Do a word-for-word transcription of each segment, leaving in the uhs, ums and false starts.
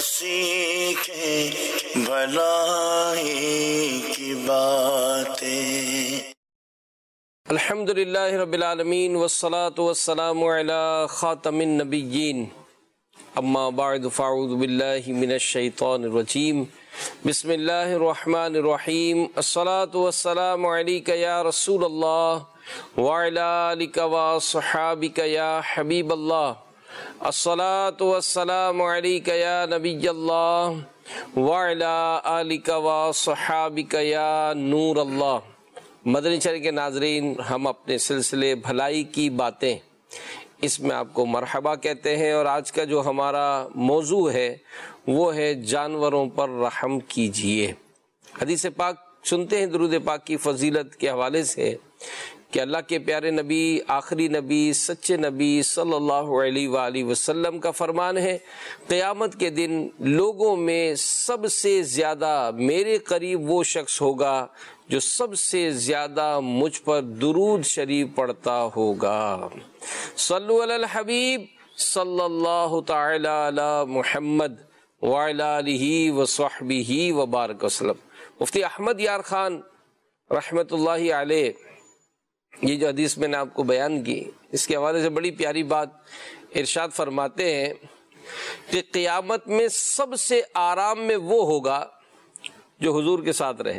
سیکھیں بھلائی کی باتیں۔ الحمدللہ رب العالمین والصلاة والسلام علی خاتم النبیین، اما بعد فاعوذ باللہ من الشیطان الرجیم، بسم اللہ الرحمن الرحیم۔ الصلاة والسلام علیک یا رسول اللہ وعلی آلک وصحابک یا حبیب اللہ۔ الصلاة والسلام علیک یا نبی اللہ وعلی آلک وصحابک یا نور اللہ۔ مدنی چینل کے ناظرین، ہم اپنے سلسلے بھلائی کی باتیں، اس میں آپ کو مرحبا کہتے ہیں، اور آج کا جو ہمارا موضوع ہے وہ ہے جانوروں پر رحم کیجیے۔ حدیث پاک سنتے ہیں درود پاک کی فضیلت کے حوالے سے کہ اللہ کے پیارے نبی، آخری نبی، سچے نبی صلی اللہ علیہ وآلہ وسلم کا فرمان ہے، قیامت کے دن لوگوں میں سب سے زیادہ میرے قریب وہ شخص ہوگا جو سب سے زیادہ مجھ پر درود شریف پڑھتا ہوگا۔ صلو علی الحبیب صلی اللہ تعالی علی محمد وعلی آلہ وصحبہ وبارک وسلم۔ مفتی احمد یار خان رحمت اللہ علیہ، یہ جو حدیث میں نے آپ کو بیان کی، اس کے حوالے سے بڑی پیاری بات ارشاد فرماتے ہیں کہ قیامت میں سب سے آرام میں وہ ہوگا جو حضور کے ساتھ رہے،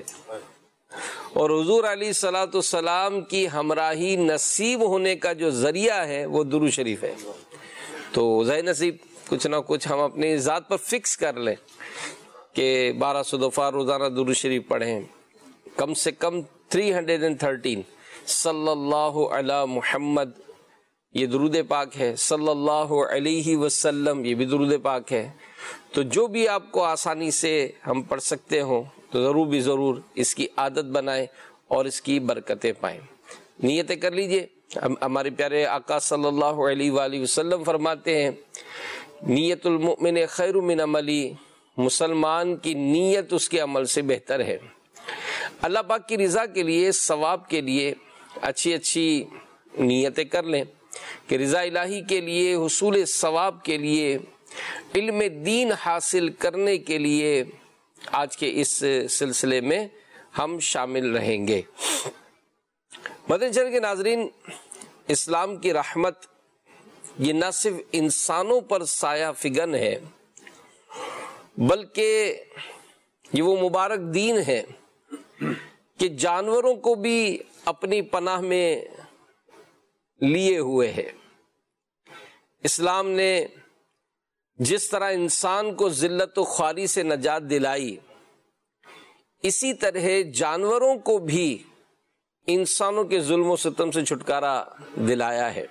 اور حضور علیہ الصلوۃ والسلام کی ہمراہی نصیب ہونے کا جو ذریعہ ہے وہ درود شریف ہے۔ تو ذہن نصیب کچھ نہ کچھ ہم اپنی ذات پر فکس کر لیں کہ بارہ سو دفعہ روزانہ درود شریف پڑھیں، کم سے کم تین سو تیرہ صلی اللہ علی محمد، یہ درود پاک ہے، صلی اللہ علیہ وسلم، یہ بھی درود پاک ہے۔ تو جو بھی آپ کو آسانی سے ہم پڑھ سکتے ہوں تو ضرور بھی ضرور اس کی عادت بنائیں اور اس کی برکتیں پائیں۔ نیتیں کر لیجئے۔ ہمارے پیارے آقا صلی اللہ علیہ وآلہ وسلم فرماتے ہیں، نیت المؤمن خیر من عملی، مسلمان کی نیت اس کے عمل سے بہتر ہے۔ اللہ پاک کی رضا کے لیے، ثواب کے لیے اچھی اچھی نیتیں کر لیں کہ رضا الہی کے لیے، حصول ثواب کے لیے، علم دین حاصل کرنے کے لیے آج کے اس سلسلے میں ہم شامل رہیں گے۔ مدنی چینل کے ناظرین، اسلام کی رحمت یہ نہ صرف انسانوں پر سایہ فگن ہے، بلکہ یہ وہ مبارک دین ہے کہ جانوروں کو بھی اپنی پناہ میں لیے ہوئے ہے۔ اسلام نے جس طرح انسان کو ذلت و خواری سے نجات دلائی، اسی طرح جانوروں کو بھی انسانوں کے ظلم و ستم سے چھٹکارا دلایا ہے۔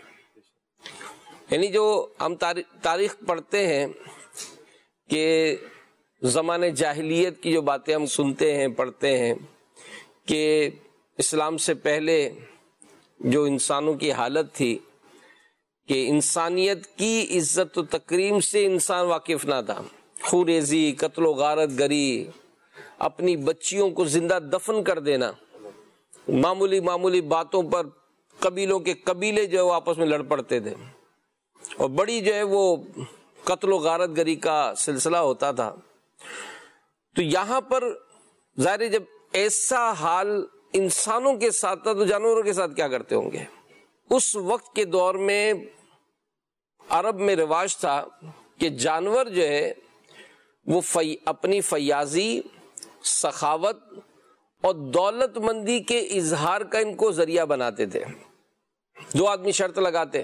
یعنی جو ہم تاریخ پڑھتے ہیں کہ زمانے جاہلیت کی جو باتیں ہم سنتے ہیں، پڑھتے ہیں کہ اسلام سے پہلے جو انسانوں کی حالت تھی کہ انسانیت کی عزت و تکریم سے انسان واقف نہ تھا، خوریزی، قتل و غارت گری، اپنی بچیوں کو زندہ دفن کر دینا، معمولی معمولی باتوں پر قبیلوں کے قبیلے جو ہے وہ آپس میں لڑ پڑتے تھے، اور بڑی جو ہے وہ قتل و غارت گری کا سلسلہ ہوتا تھا۔ تو یہاں پر ظاہر جب ایسا حال انسانوں کے ساتھ تھا تو جانوروں کے ساتھ کیا کرتے ہوں گے۔ اس وقت کے دور میں عرب میں رواج تھا کہ جانور جو ہے وہ فی اپنی فیاضی، سخاوت اور دولت مندی کے اظہار کا ان کو ذریعہ بناتے تھے۔ دو آدمی شرط لگاتے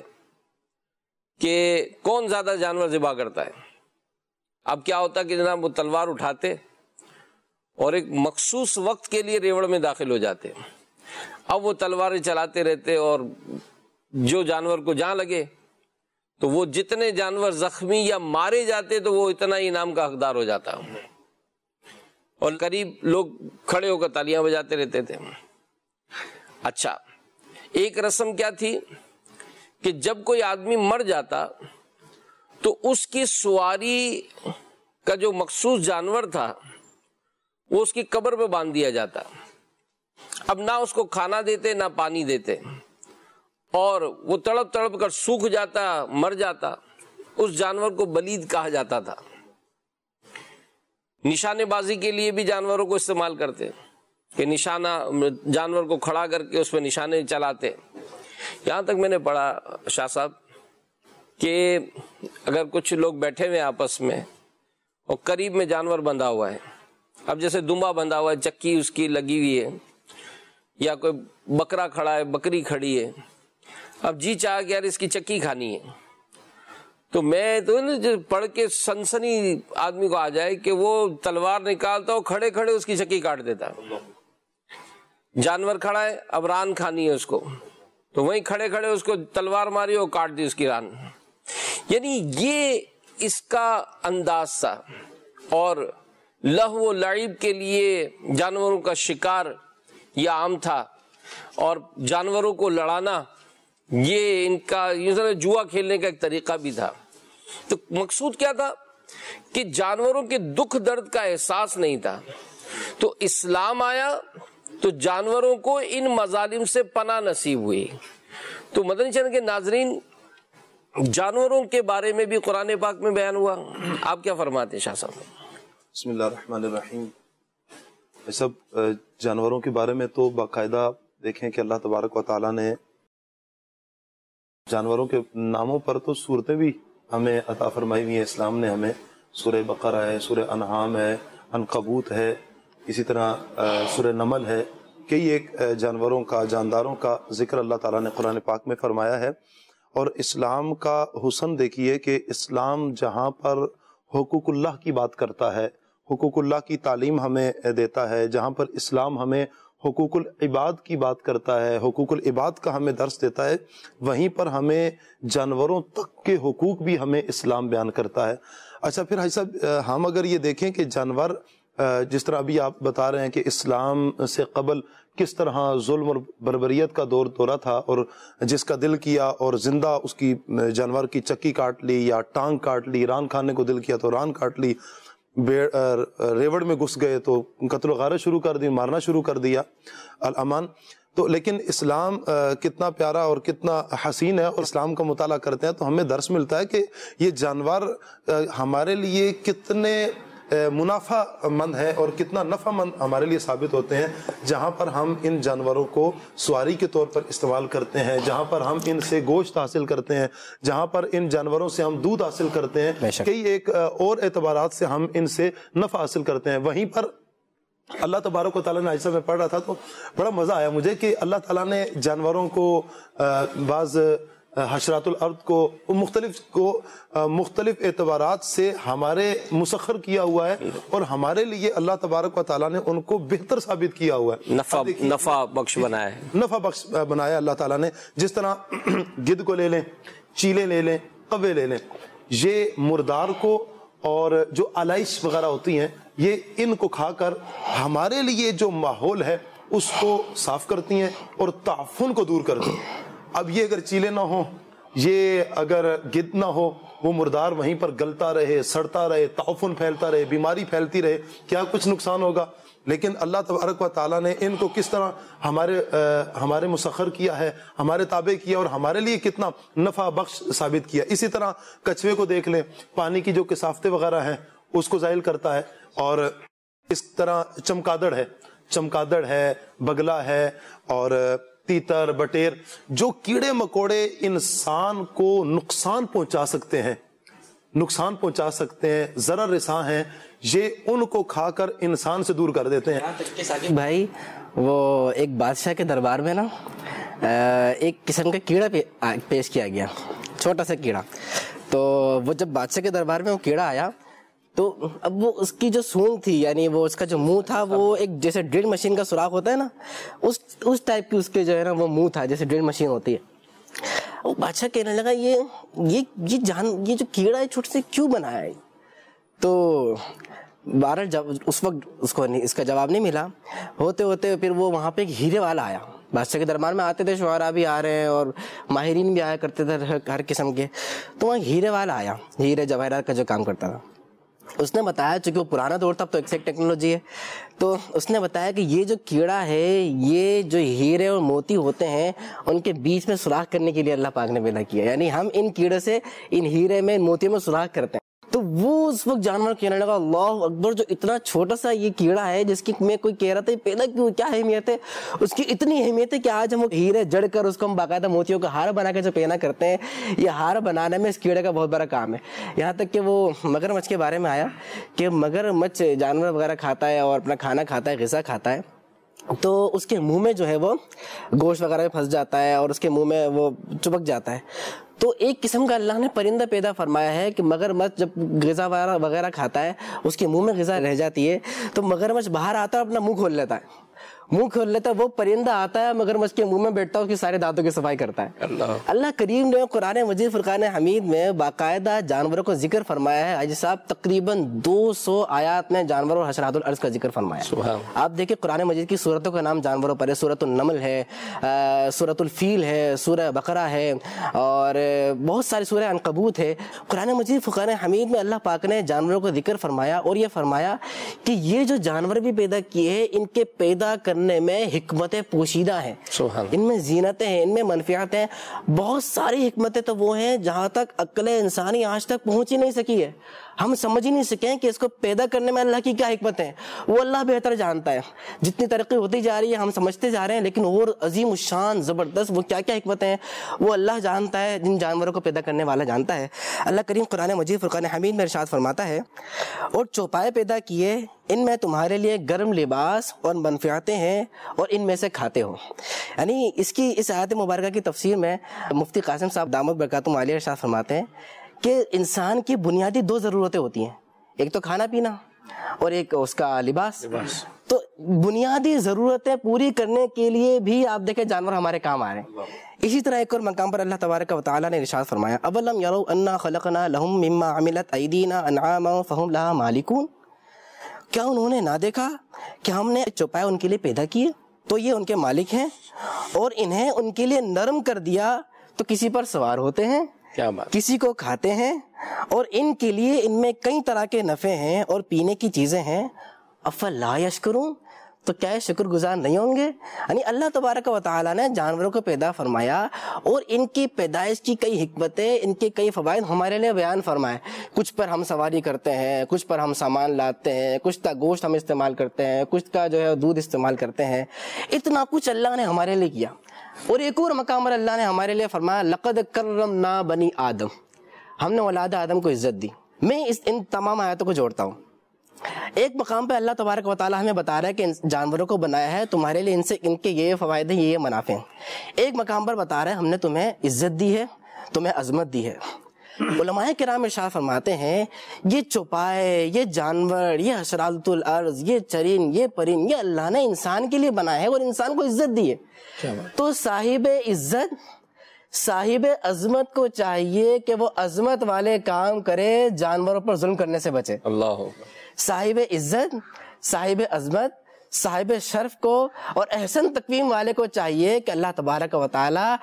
کہ کون زیادہ جانور ذبح کرتا ہے۔ اب کیا ہوتا کہ جناب وہ تلوار اٹھاتے اور ایک مخصوص وقت کے لیے ریوڑ میں داخل ہو جاتے، اب وہ تلواریں چلاتے رہتے، اور جو جانور کو جہاں لگے تو وہ جتنے جانور زخمی یا مارے جاتے تو وہ اتنا ہی انعام کا حقدار ہو جاتا، اور قریب لوگ کھڑے ہو کر تالیاں بجاتے رہتے تھے۔ اچھا، ایک رسم کیا تھی کہ جب کوئی آدمی مر جاتا تو اس کی سواری کا جو مخصوص جانور تھا وہ اس کی قبر پہ باندھ دیا جاتا۔ اب نہ اس کو کھانا دیتے نہ پانی دیتے، اور وہ تڑپ تڑپ کر سوکھ جاتا، مر جاتا۔ اس جانور کو بلید کہا جاتا تھا۔ نشانے بازی کے لیے بھی جانوروں کو استعمال کرتے کہ نشانہ جانور کو کھڑا کر کے اس پہ نشانے چلاتے. یہاں تک میں نے پڑھا شاہ صاحب کہ اگر کچھ لوگ بیٹھے ہوئے آپس میں اور قریب میں جانور بندھا ہوا ہے، اب جیسے دمبا بندھا ہوا ہے، چکی اس کی لگی ہوئی ہے، یا کوئی بکرا کھڑا ہے، بکری کھڑی ہے، اب جی چاہ کہ یار اس کی چکی کھانی ہے، تو میں تو پڑھ کے سنسنی آدمی کو آ جائے کہ وہ تلوار نکالتا ہو، کھڑے کھڑے اس کی چکی کاٹ دیتا ہے. جانور کھڑا ہے، اب ران کھانی ہے اس کو، تو وہیں کھڑے کھڑے اس کو تلوار ماری اور کاٹ دی اس کی ران. یعنی یہ اس کا انداز تھا. اور لہو و لعب کے لیے جانوروں کا شکار یہ عام تھا، اور جانوروں کو لڑانا یہ ان کا جوا کھیلنے کا ایک طریقہ بھی تھا. تو مقصود کیا تھا کہ جانوروں کے دکھ درد کا احساس نہیں تھا. تو اسلام آیا تو جانوروں کو ان مظالم سے پناہ نصیب ہوئی. تو مدنی چینل کے ناظرین، جانوروں کے بارے میں بھی قرآن پاک میں بیان ہوا. آپ کیا فرماتے ہیں شاہ صاحب؟ بسم اللہ الرحمن الرحیم. سب جانوروں کے بارے میں تو باقاعدہ دیکھیں کہ اللہ تبارک و تعالیٰ نے جانوروں کے ناموں پر تو صورتیں بھی ہمیں عطا فرمائی ہوئی ہیں. اسلام نے ہمیں سورہ بقرہ ہے، سورہ انعام ہے، عنکبوت ہے، اسی طرح سورہ نمل ہے، کئی ایک جانوروں کا، جانداروں کا ذکر اللہ تعالیٰ نے قرآن پاک میں فرمایا ہے. اور اسلام کا حسن دیکھیے کہ اسلام جہاں پر حقوق اللہ کی بات کرتا ہے، حقوق اللہ کی تعلیم ہمیں دیتا ہے، جہاں پر اسلام ہمیں حقوق العباد کی بات کرتا ہے، حقوق العباد کا ہمیں درس دیتا ہے، وہیں پر ہمیں جانوروں تک کے حقوق بھی ہمیں اسلام بیان کرتا ہے. اچھا پھر بھائی صاحب، ہم اگر یہ دیکھیں کہ جانور جس طرح ابھی آپ بتا رہے ہیں کہ اسلام سے قبل کس طرح ظلم اور بربریت کا دور دورہ تھا، اور جس کا دل کیا اور زندہ اس کی جانور کی چکی کاٹ لی، یا ٹانگ کاٹ لی، ران کھانے کو دل کیا تو ران کاٹ لی، ریوڑ میں گھس گئے تو قتل و غارت شروع کر دی، مارنا شروع کر دیا، الامان. تو لیکن اسلام کتنا پیارا اور کتنا حسین ہے، اور اسلام کا مطالعہ کرتے ہیں تو ہمیں درس ملتا ہے کہ یہ جانور ہمارے لیے کتنے منافع مند ہے اور کتنا نفع مند ہمارے لیے ثابت ہوتے ہیں. جہاں پر ہم ان جانوروں کو سواری کے طور پر استعمال کرتے ہیں، جہاں پر ہم ان سے گوشت حاصل کرتے ہیں، جہاں پر ان جانوروں سے ہم دودھ حاصل کرتے ہیں، کئی ایک اور اعتبارات سے ہم ان سے نفع حاصل کرتے ہیں. وہیں پر اللہ تبارک و تعالیٰ نے، ایسا میں پڑھ رہا تھا تو بڑا مزہ آیا مجھے کہ اللہ تعالیٰ نے جانوروں کو، بعض حشرات الارض کو، مختلف کو مختلف اعتبارات سے ہمارے مسخر کیا ہوا ہے، اور ہمارے لیے اللہ تبارک و تعالیٰ نے ان کو بہتر ثابت کیا ہوا ہے، نفع نفع بخش بنایا ہے، نفع بخش بنایا اللہ تعالیٰ نے. جس طرح گدھ کو لے لیں، چیلے لے لیں، کوے لے لیں، یہ مردار کو اور جو علائش وغیرہ ہوتی ہیں، یہ ان کو کھا کر ہمارے لیے جو ماحول ہے اس کو صاف کرتی ہیں اور تعفن کو دور کرتی ہیں. اب یہ اگر چیلے نہ ہوں، یہ اگر گدھ نہ ہو، وہ مردار وہیں پر گلتا رہے، سڑتا رہے، تعفن پھیلتا رہے، بیماری پھیلتی رہے، کیا کچھ نقصان ہوگا؟ لیکن اللہ تبارک و تعالیٰ نے ان کو کس طرح ہمارے ہمارے مسخر کیا ہے، ہمارے تابع کیا، اور ہمارے لیے کتنا نفع بخش ثابت کیا. اسی طرح کچھوے کو دیکھ لیں، پانی کی جو کثافتیں وغیرہ ہیں اس کو زائل کرتا ہے. اور اس طرح چمکادڑ ہے، چمکادڑ ہے، بگلا ہے، اور تیتر، بٹیر، جو کیڑے مکوڑے انسان کو نقصان پہنچا سکتے ہیں، نقصان پہنچا سکتے ہیں، ضرر رساں ہیں، یہ ان کو کھا کر انسان سے دور کر دیتے ہیں. بھائی وہ ایک بادشاہ کے دربار میں نا ایک قسم کا کیڑا پیش کیا گیا، چھوٹا سا کیڑا. تو وہ جب بادشاہ کے دربار میں وہ کیڑا آیا تو اب وہ اس کی جو سونگ تھی، یعنی وہ اس کا جو منہ تھا، وہ ایک جیسے ڈرل مشین کا سوراخ ہوتا ہے نا، اس اس ٹائپ کی اس کے جو ہے نا وہ منہ تھا، جیسے ڈرل مشین ہوتی ہے. وہ بادشاہ کہنے لگا یہ یہ یہ جان یہ جو کیڑا ہے چھوٹے سے کیوں بنایا ہے؟ تو بہرحال جب اس وقت اس کو اس کا جواب نہیں ملا. ہوتے ہوتے پھر وہ وہاں پہ ایک ہیرے والا آیا. بادشاہ کے دربار میں آتے تھے شعراء بھی آ رہے ہیں اور ماہرین بھی آیا کرتے تھے ہر قسم کے. تو وہاں ہیرے والا آیا، ہیرے جواہرات کا جو کام کرتا تھا. اس نے بتایا، چونکہ وہ پرانا دور تھا تو ایکزیکٹ ٹیکنالوجی ہے، تو اس نے بتایا کہ یہ جو کیڑا ہے، یہ جو ہیرے اور موتی ہوتے ہیں ان کے بیچ میں سوراخ کرنے کے لیے اللہ پاک نے پیدا کیا. یعنی ہم ان کیڑے سے، ان ہیرے میں، ان موتیوں میں سوراخ کرتے ہیں. تو تو وہ اس وقت جانور کہنے لگا اللہ اکبر، جو اتنا چھوٹا سا یہ کیڑا ہے جس کی میں کوئی کہہ رہا تھا پیدا کیوں، کیا اہمیت ہے اس کی، اتنی اہمیت ہے کہ آج ہم ہیرے جڑ کر اس کو ہم باقاعدہ موتیوں کا ہار بنا کے جو پہنا کرتے ہیں، یہ ہار بنانے میں اس کیڑے کا بہت بڑا کام ہے۔ یہاں تک کہ وہ مگر مچھ کے بارے میں آیا کہ مگر مچھ جانور وغیرہ کھاتا ہے اور اپنا کھانا کھاتا ہے، غذا کھاتا ہے، تو اس کے منہ میں جو ہے وہ گوشت وغیرہ پھنس جاتا ہے اور اس کے منہ میں وہ چپک جاتا ہے۔ تو ایک قسم کا اللہ نے پرندہ پیدا فرمایا ہے کہ مگرمچھ جب غذا وغیرہ کھاتا ہے اس کے منہ میں غذا رہ جاتی ہے تو مگرمچھ باہر آتا ہے، اپنا منہ کھول لیتا ہے، منہ کھول لیتا ہے، وہ پرندہ آتا ہے مگرمچھ کے منہ میں بیٹھتا ہے، اس کی سارے دانتوں کی صفائی کرتا ہے۔ اللہ اللہ کریم نے قرآن مجید فرقان حمید میں باقاعدہ جانوروں کو ذکر فرمایا ہے۔ حاجی صاحب تقریباً دو سو آیات میں جانوروں اور حشرات الارض کا ذکر فرمایا ہے۔ آپ دیکھیں قرآن مجید کی سورتوں کا نام جانوروں پر ہے، سورۃ النمل ہے، سورۃ الفیل ہے، سورہ بقرہ ہے اور بہت ساری سورہ عنکبوت ہے۔ قرآن مجید فرقان حمید میں اللہ پاک نے جانوروں کو ذکر فرمایا اور یہ فرمایا کہ یہ جو جانور بھی پیدا کیے ہیں ان کے پیدا کرنے میں حکمتیں پوشیدہ ہیں، ان میں زینتیں ہیں، ان میں منفعت ہیں، بہت ساری حکمتیں تو وہ ہیں جہاں تک عقل انسانی آج تک پہنچ ہی نہیں سکی ہے، ہم سمجھ ہی نہیں سکیں کہ اس کو پیدا کرنے میں اللہ کی کیا حکمت ہے، وہ اللہ بہتر جانتا ہے۔ جتنی ترقی ہوتی جا رہی ہے ہم سمجھتے جا رہے ہیں، لیکن اور عظیم الشان زبردست وہ کیا کیا حکمتیں ہیں وہ اللہ جانتا ہے، جن جانوروں کو پیدا کرنے والا جانتا ہے۔ اللہ کریم قرآن مجید فرقان حمید میں ارشاد فرماتا ہے اور چوپائے پیدا کیے، ان میں تمہارے لیے گرم لباس اور منفعتیں ہیں اور ان میں سے کھاتے ہو۔ یعنی اس کی اس آیت مبارکہ کی تفسیر میں مفتی قاسم صاحب دامت برکاتہم عالیہ ارشاد فرماتے ہیں کہ انسان کی بنیادی دو ضرورتیں ہوتی ہیں، ایک تو کھانا پینا اور ایک اس کا لباس۔ تو بنیادی ضرورتیں پوری کرنے کے لیے بھی آپ دیکھیں جانور ہمارے کام آ رہے ہیں۔ اسی طرح ایک اور مقام پر اللہ تبارک و تعالیٰ نے ارشاد فرمایا اولم یروا انا خلقنا لهم مما عملت ایدینا انعاما فهم لها مالکون، کیا انہوں نے نہ دیکھا کہ ہم نے چوپائے ان کے لیے پیدا کیے تو یہ ان کے مالک ہیں اور انہیں ان کے لیے نرم کر دیا تو کسی پر سوار ہوتے ہیں، کسی کو کھاتے ہیں اور ان کے لیے ان میں کئی طرح کے نفع ہیں اور پینے کی چیزیں ہیں، افلا یشکرون، تو کیا شکر گزار نہیں ہوں گے؟ یعنی اللہ تبارک و تعالیٰ نے جانوروں کو پیدا فرمایا اور ان کی پیدائش کی کئی حکمتیں، ان کے کئی فوائد ہمارے لیے بیان فرمائے۔ کچھ پر ہم سواری کرتے ہیں، کچھ پر ہم سامان لاتے ہیں، کچھ کا گوشت ہم استعمال کرتے ہیں، کچھ کا جو ہے دودھ استعمال کرتے ہیں، اتنا کچھ اللہ نے ہمارے لیے کیا۔ اور ایک اور مقام پر اللہ نے ہمارے لیے فرمایا لقد کرمنا بنی آدم، ہم نے اولاد آدم کو عزت دی۔ میں اس ان تمام آیاتوں کو جوڑتا ہوں۔ ایک مقام پہ اللہ تبارک و تعالیٰ ہمیں بتا رہا ہے کہ جانوروں کو بنایا ہے تمہارے لیے، ان سے ان کے یہ فوائد ہیں، یہ یہ منافع ہیں۔ ایک مقام پر بتا رہا ہے ہم نے تمہیں عزت دی ہے، تمہیں عظمت دی ہے۔ علماء کرام ارشاد فرماتے ہیں یہ چوپائے، یہ جانور، یہ حشرات الارض، یہ چرند، یہ پرند، یہ اللہ نے انسان کے لیے بنایا ہے اور انسان کو عزت دی ہے۔ تو صاحب عزت، صاحب عظمت کو چاہیے کہ وہ عظمت والے کام کرے، جانوروں پر ظلم کرنے سے بچے۔ اللہ صاحب عزت، صاحب عظمت، صاحب شرف کو اور احسن تقویم والے کو چاہیے کہ اللہ تبارک و تعالیٰ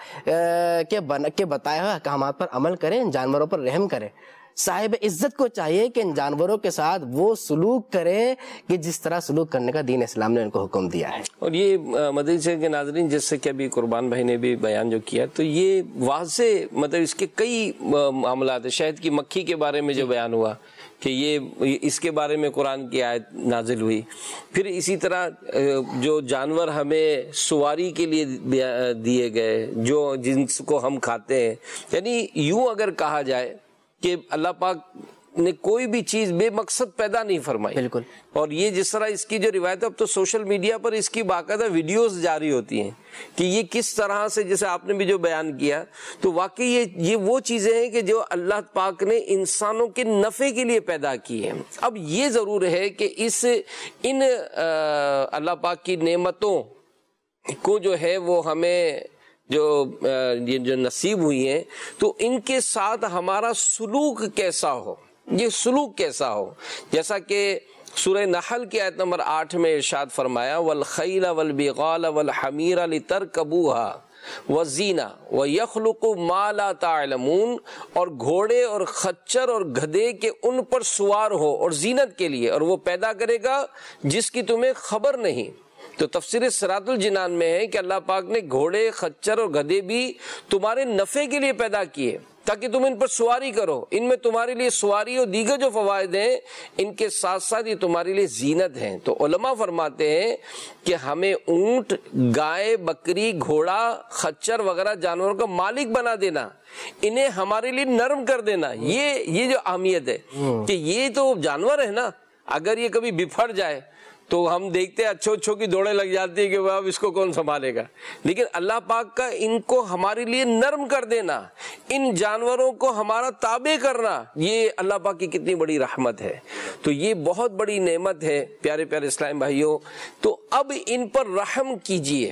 کے بتائے ہوئے احکامات پر عمل کرے، ان جانوروں پر رحم کرے۔ صاحب عزت کو چاہیے کہ ان جانوروں کے ساتھ وہ سلوک کرے کہ جس طرح سلوک کرنے کا دین اسلام نے ان کو حکم دیا ہے۔ اور یہ مدرسے کے ناظرین جس سے کہ ابھی قربان بھائی نے بھی بیان جو کیا، تو یہ واضح مطلب اس کے کئی معاملات ہیں۔ شہد کی مکھی کے بارے میں جو بیان ہوا کہ یہ اس کے بارے میں قرآن کی آیت نازل ہوئی، پھر اسی طرح جو جانور ہمیں سواری کے لیے دیے گئے، جو جن کو ہم کھاتے ہیں، یعنی یوں اگر کہا جائے کہ اللہ پاک نے کوئی بھی چیز بے مقصد پیدا نہیں فرمائی۔ بالکل۔ اور یہ جس طرح اس کی جو روایت، اب تو سوشل میڈیا پر اس کی باقاعدہ ویڈیوز جاری ہوتی ہیں کہ یہ کس طرح سے، جیسے آپ نے بھی جو بیان کیا، تو واقعی یہ یہ وہ چیزیں ہیں کہ جو اللہ پاک نے انسانوں کے نفع کے لیے پیدا کی ہیں۔ اب یہ ضرور ہے کہ اس ان اللہ پاک کی نعمتوں کو جو ہے وہ ہمیں جو یہ جو نصیب ہوئی ہیں، تو ان کے ساتھ ہمارا سلوک کیسا ہو، یہ سلوک کیسا ہو، جیسا کہ سورہ نحل کی آیت نمبر آٹھ میں ارشاد فرمایا وَالْخَيْلَ وَالْبِغَالَ وَالْحَمِيرَ لِتَرْكَبُوهَا وَزِينَةً وَيَخْلُقُ مَا لَا تَعْلَمُونَ، اور گھوڑے اور خچر اور گدھے کے ان پر سوار ہو اور زینت کے لیے، اور وہ پیدا کرے گا جس کی تمہیں خبر نہیں۔ تو تفسیر صراط الجنان میں ہے کہ اللہ پاک نے گھوڑے، خچر اور گدھے بھی تمہارے نفع کے لیے پیدا کیے تاکہ تم ان پر سواری کرو، ان میں تمہارے لیے سواری اور دیگر جو فوائد ہیں ان کے ساتھ ساتھ یہ تمہارے لیے زینت ہیں۔ تو علماء فرماتے ہیں کہ ہمیں اونٹ، گائے، بکری، گھوڑا، خچر وغیرہ جانوروں کا مالک بنا دینا، انہیں ہمارے لیے نرم کر دینا، یہ یہ جو اہمیت ہے کہ یہ تو جانور ہے نا، اگر یہ کبھی بپھر جائے تو ہم دیکھتے ہیں اچھو اچھو کی دوڑیں لگ جاتی ہے کہ اب اس کو کون سنبھالے گا، لیکن اللہ پاک کا ان کو ہمارے لیے نرم کر دینا، ان جانوروں کو ہمارا تابع کرنا، یہ اللہ پاک کی کتنی بڑی رحمت ہے۔ تو یہ بہت بڑی نعمت ہے پیارے پیارے اسلام بھائیوں۔ تو اب ان پر رحم کیجئے،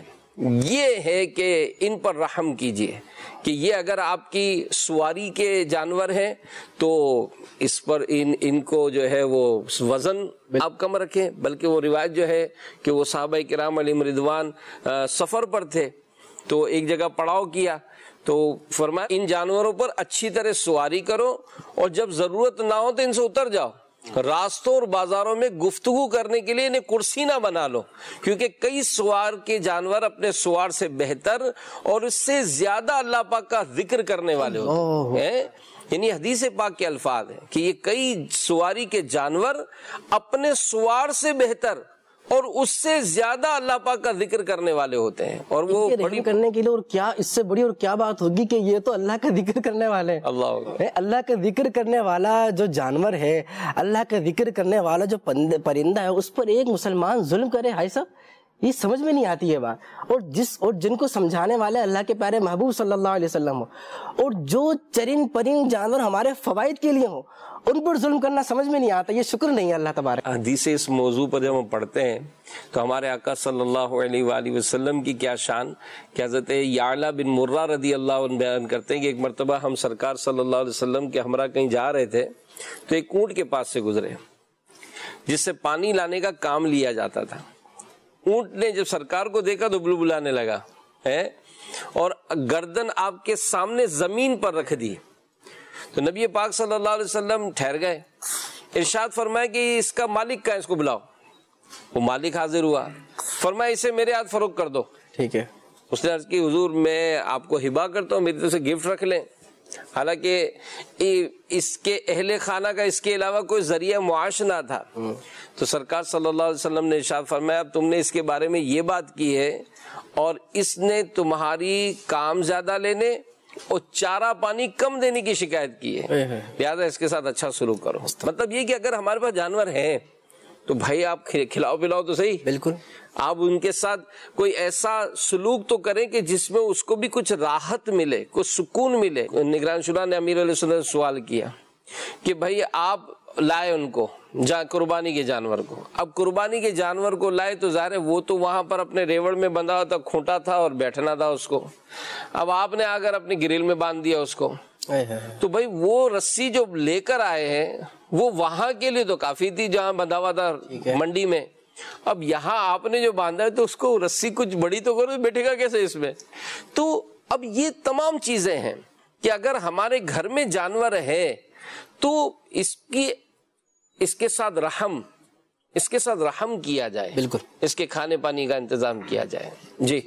یہ ہے کہ ان پر رحم کیجئے کہ یہ اگر آپ کی سواری کے جانور ہیں تو اس پر ان ان کو جو ہے وہ وزن آپ کم رکھیں، بلکہ وہ روایت جو ہے کہ وہ صحابہ کرام علیہم رضوان سفر پر تھے تو ایک جگہ پڑاؤ کیا تو فرمایا ان جانوروں پر اچھی طرح سواری کرو اور جب ضرورت نہ ہو تو ان سے اتر جاؤ، راستوں اور بازاروں میں گفتگو کرنے کے لیے انہیں کرسی نہ بنا لو، کیونکہ کئی سوار کے جانور اپنے سوار سے بہتر اور اس سے زیادہ اللہ پاک کا ذکر کرنے والے ہوتے ہیں۔ یعنی حدیث پاک کے الفاظ ہیں کہ یہ کئی سواری کے جانور اپنے سوار سے بہتر اور اس سے زیادہ اللہ پاک کا ذکر کرنے والے ہوتے ہیں، اور وہ بڑی کرنے کے لیے اور کیا اس سے بڑی اور کیا بات ہوگی کہ یہ تو اللہ کا ذکر کرنے والے ہیں۔ اللہ اللہ کا ذکر کرنے والا جو جانور ہے، اللہ کا ذکر کرنے والا جو پرندہ ہے، اس پر ایک مسلمان ظلم کرے، بھائی صاحب یہ سمجھ میں نہیں آتی ہے بات۔ اور جس اور جن کو سمجھانے والے اللہ کے پیارے محبوب صلی اللہ علیہ وسلم ہو، اور جو چرند پرند جانور ہمارے فوائد کے لیے ہوں، ان پر ظلم کرنا سمجھ میں نہیں آتا، یہ شکر نہیں ہے اللہ تبارک۔ حدیث اس موضوع پر جب ہم پڑھتے ہیں تو ہمارے آقا صلی اللہ علیہ وآلہ وسلم کی کیا شان کہ حضرت یعلا بن مرہ رضی اللہ عنہ بیان کرتے ہیں کہ ایک مرتبہ ہم سرکار صلی اللہ علیہ وسلم کے ہمراہ کہیں جا رہے تھے تو ایک اونٹ کے پاس سے گزرے جس سے پانی لانے کا کام لیا جاتا تھا۔ اونٹ نے جب سرکار کو دیکھا تو بلبلانے لگا ہے اور گردن آپ کے سامنے زمین پر رکھ دی، تو نبی پاک صلی اللہ علیہ وسلم ٹھہر گئے، ارشاد فرمایا کہ اس کا مالک کہاں، اس کو بلاؤ۔ وہ مالک حاضر ہوا، فرمایا اسے میرے ہاتھ فروخت کر دو۔ ٹھیک ہے، اس نے عرض کی حضور میں آپ کو ہبہ کرتا ہوں، میری طرف سے گفٹ رکھ لیں۔ حالانکہ اس کے اہل خانہ کا اس کے علاوہ کوئی ذریعہ معاش نہ تھا، تو سرکار صلی اللہ علیہ وسلم نے ارشاد فرمایا اب تم نے اس کے بارے میں یہ بات کی ہے اور اس نے تمہاری کام زیادہ لینے اور چارہ پانی کم دینے کی شکایت کی ہے، لہٰذا اس کے ساتھ اچھا سلوک کرو۔ مطلب یہ کہ اگر ہمارے پاس جانور ہیں تو بھائی آپ کھلاؤ پلاؤ تو صحیح، بالکل آپ ان کے ساتھ کوئی ایسا سلوک تو کریں کہ جس میں اس کو بھی کچھ راحت ملے، کچھ سکون ملے۔ نگران شورا نے امیر علیہ السلام نے سوال کیا کہ بھائی آپ لائے ان کو جہاں قربانی کے جانور کو، اب قربانی کے جانور کو لائے تو ظاہر ہے وہ تو وہاں پر اپنے ریوڑ میں بندھا ہوا تھا، کھوٹا تھا اور بیٹھنا تھا اس کو، اب آپ نے آ کر اپنی گریل میں باندھ دیا اس کو، تو بھائی وہ رسی جو لے کر آئے ہیں وہ وہاں کے لیے تو کافی تھی جہاں بندھا ہوا تھا منڈی میں، اب یہاں آپ نے جو باندھا ہے تو اس کو رسی کچھ بڑی تو کرو، بیٹھے گا کیسے اس میں؟ تو اب یہ تمام چیزیں ہیں کہ اگر ہمارے گھر میں جانور ہے تو اس کی اس کے ساتھ رحم اس کے ساتھ رحم کیا جائے، بالکل اس کے کھانے پانی کا انتظام کیا جائے۔ جی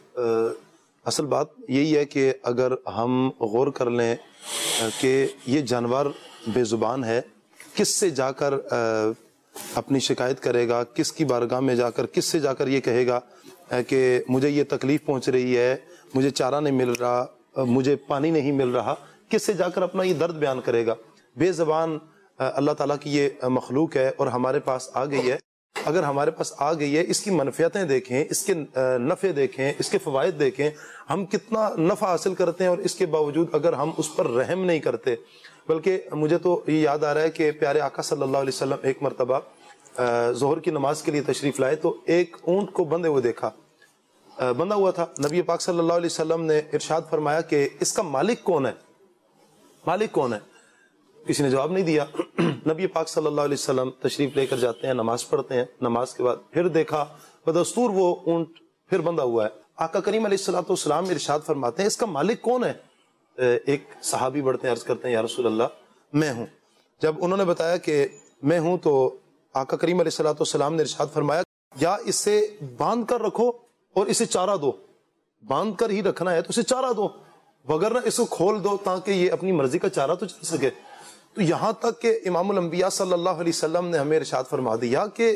اصل بات یہی ہے کہ اگر ہم غور کر لیں کہ یہ جانور بے زبان ہے، کس سے جا کر اپنی شکایت کرے گا، کس کی بارگاہ میں جا کر کس سے جا کر یہ کہے گا کہ مجھے یہ تکلیف پہنچ رہی ہے، مجھے چارہ نہیں مل رہا، مجھے پانی نہیں مل رہا، کس سے جا کر اپنا یہ درد بیان کرے گا؟ بے زبان اللہ تعالیٰ کی یہ مخلوق ہے اور ہمارے پاس آ گئی ہے۔ اگر ہمارے پاس آ گئی ہے، اس کی منفعتیں دیکھیں، اس کے نفع دیکھیں، اس کے فوائد دیکھیں، ہم کتنا نفع حاصل کرتے ہیں، اور اس کے باوجود اگر ہم اس پر رحم نہیں کرتے، بلکہ مجھے تو یہ یاد آ رہا ہے کہ پیارے آقا صلی اللہ علیہ وسلم ایک مرتبہ ظہر کی نماز کے لیے تشریف لائے تو ایک اونٹ کو بندھے ہوئے دیکھا، بندھا ہوا تھا۔ نبی پاک صلی اللہ علیہ وسلم نے ارشاد فرمایا کہ اس کا مالک کون ہے، مالک کون ہے؟ کسی نے جواب نہیں دیا۔ نبی پاک صلی اللہ علیہ وسلم تشریف لے کر جاتے ہیں، نماز پڑھتے ہیں، نماز کے بعد پھر دیکھا بدستور وہ اونٹ پھر بندھا ہوا ہے۔ آقا کریم علیہ الصلوۃ والسلام ارشاد فرماتے ہیں اس کا مالک کون ہے؟ ایک صحابی بڑھتے ہیں، عرض کرتے ہیں یا رسول اللہ میں ہوں۔ جب انہوں نے بتایا کہ میں ہوں تو آقا کریم علیہ الصلوۃ والسلام نے ارشاد فرمایا یا اسے باندھ کر رکھو اور اسے چارہ دو، باندھ کر ہی رکھنا ہے تو اسے چارہ دو، वगरना इसको खोल दो ताकि ये अपनी मर्जी का चारा तो चल सके। तो यहाँ तक कि इमामुल अंबिया सल्लल्लाहु अलैहि वसल्लम ने हमें इरशाद फरमा दिया कि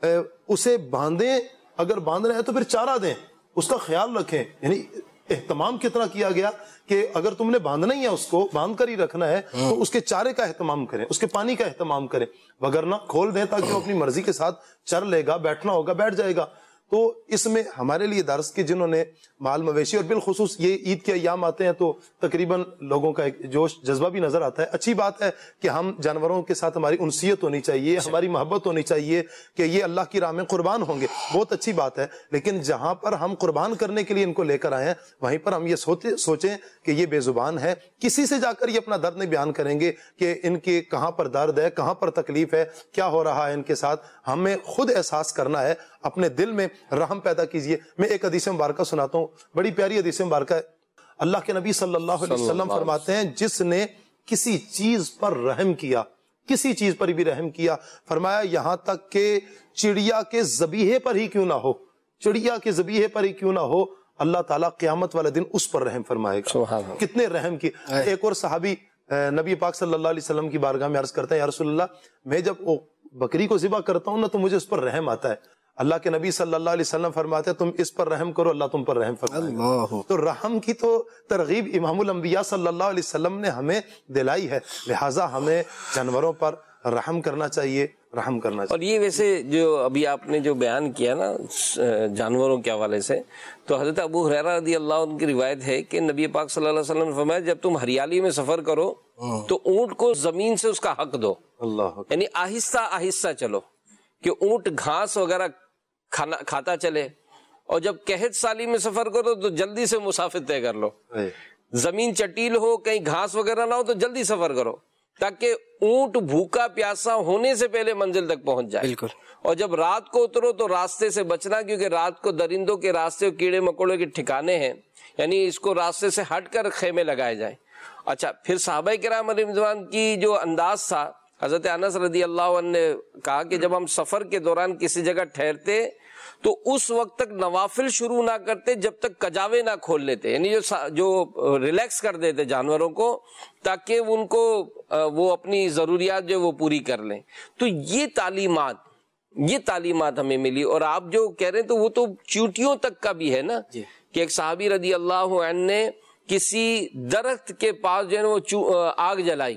उसे बांधें, अगर बांधना है तो फिर चारा दें, उसका ख्याल रखें। यानी एहतमाम कितना किया गया कि अगर तुमने बांधना ही है, उसको बांध कर ही रखना है, तो उसके चारे का एहतमाम करें, उसके पानी का एहतमाम करें, वगरना खोल दें ताकि वो अपनी मर्जी के साथ चर लेगा, बैठना होगा बैठ जाएगा। तो इसमें हमारे लिए दर्स के जिन्होंने माल मवेशी, और बिलखुसूस ये ईद के अय्याम आते हैं तो तकरीबन लोगों का एक जोश जज्बा भी नजर आता है। अच्छी बात है कि हम जानवरों के साथ हमारी उनसियत होनी चाहिए, हमारी मोहब्बत होनी चाहिए कि ये अल्लाह की राह में कुर्बान होंगे, बहुत अच्छी बात है। लेकिन जहां पर हम कुर्बान करने के लिए इनको लेकर आए हैं, वहीं पर हम ये सोचे सोचें कि ये बेजुबान है, किसी से जाकर ये अपना दर्द नहीं बयान करेंगे कि इनके कहाँ पर दर्द है, कहाँ पर तकलीफ है, क्या हो रहा है इनके साथ। हमें खुद एहसास करना है, अपने दिल में रहम पैदा कीजिए। मैं एक हदीस मुबारक सुनाता हूँ, बड़ी प्यारी हदीस मुबारक है। अल्लाह के नबी सल्लल्लाहु अलैहि वसल्लम फरमाते हैं, जिसने किसी चीज पर रहम किया, किसी चीज पर भी रहम किया, फरमाया यहाँ तक कि चिड़िया के जबीहे पर ही क्यों ना हो, चिड़िया के जबीहे पर ही क्यों ना हो, अल्लाह ताला क़यामत वाले दिन उस पर रहम फरमाएगा। कितने रहम की। एक और सहाबी नबी पाक सल्लल्लाहु अलैहि वसल्लम की बारगाह में अर्ज करते हैं, या रसूलल्लाह, मैं जब वो बकरी को ज़िबा करता हूँ ना तो मुझे उस पर रहम आता है। अल्लाह के नबी सल्लल्लाहु अलैहि वसल्लम फरमाते हैं, तुम इस पर रहम करो, अल्लाह तुम पर रहम फरमाएगा। तो रहम की तो तरगीब इमामुल अंबिया सल्लल्लाहु अलैहि वसल्लम ने हमें दिलाई है, लिहाजा हमें जानवरों पर रहम करना चाहिए, रहम करना चाहिए। और ये वैसे जो अभी आपने जो बयान किया ना जानवरों के हवाले से, तो हजरत अबू हुरैरा रज़ी अल्लाह अन्हु की रिवायत है कि नबी पाक सल्लल्लाहु अलैहि वसल्लम ने फरमाया, जब तुम हरियाली में सफर करो तो ऊंट को जमीन से उसका हक दो, अल्लाह, यानी आहिस्ता आहिस्ता चलो कि ऊंट घास वगैरह खाना खाता चले। और जब कहत साली में सफर करो तो जल्दी से मुसाफिर तय कर लो, जमीन चटील हो, कहीं घास वगैरह ना हो तो जल्दी सफर करो, ताकि ऊंट भूखा प्यासा होने से पहले मंजिल तक पहुंच जाए। बिल्कुल। और जब रात को उतरो तो रास्ते से बचना, क्योंकि रात को दरिंदों के रास्ते और कीड़े मकोड़ों के ठिकाने हैं, यानी इसको रास्ते से हटकर खेमे लगाए जाए। अच्छा, फिर सहाबा किराम रिज़वान की जो अंदाज था, हजरत अनस रदी अल्लाह अन्हु ने कहा कि जब हम सफर के दौरान किसी जगह ठहरते तो उस वक्त तक नवाफिल शुरू ना करते जब तक कजावे ना खोल लेते, यानी जो जो रिलैक्स कर देते जानवरों को, ताकि उनको वो अपनी जरूरियात जो वो पूरी कर लें। तो ये तालीमात ये तालीमात हमें मिली। और आप जो कह रहे हैं तो वो तो चींटियों तक का भी है ना, कि एक सहाबी रदी अल्लाह अन्हु ने किसी दरख्त के पास जो है वो आग जलाई,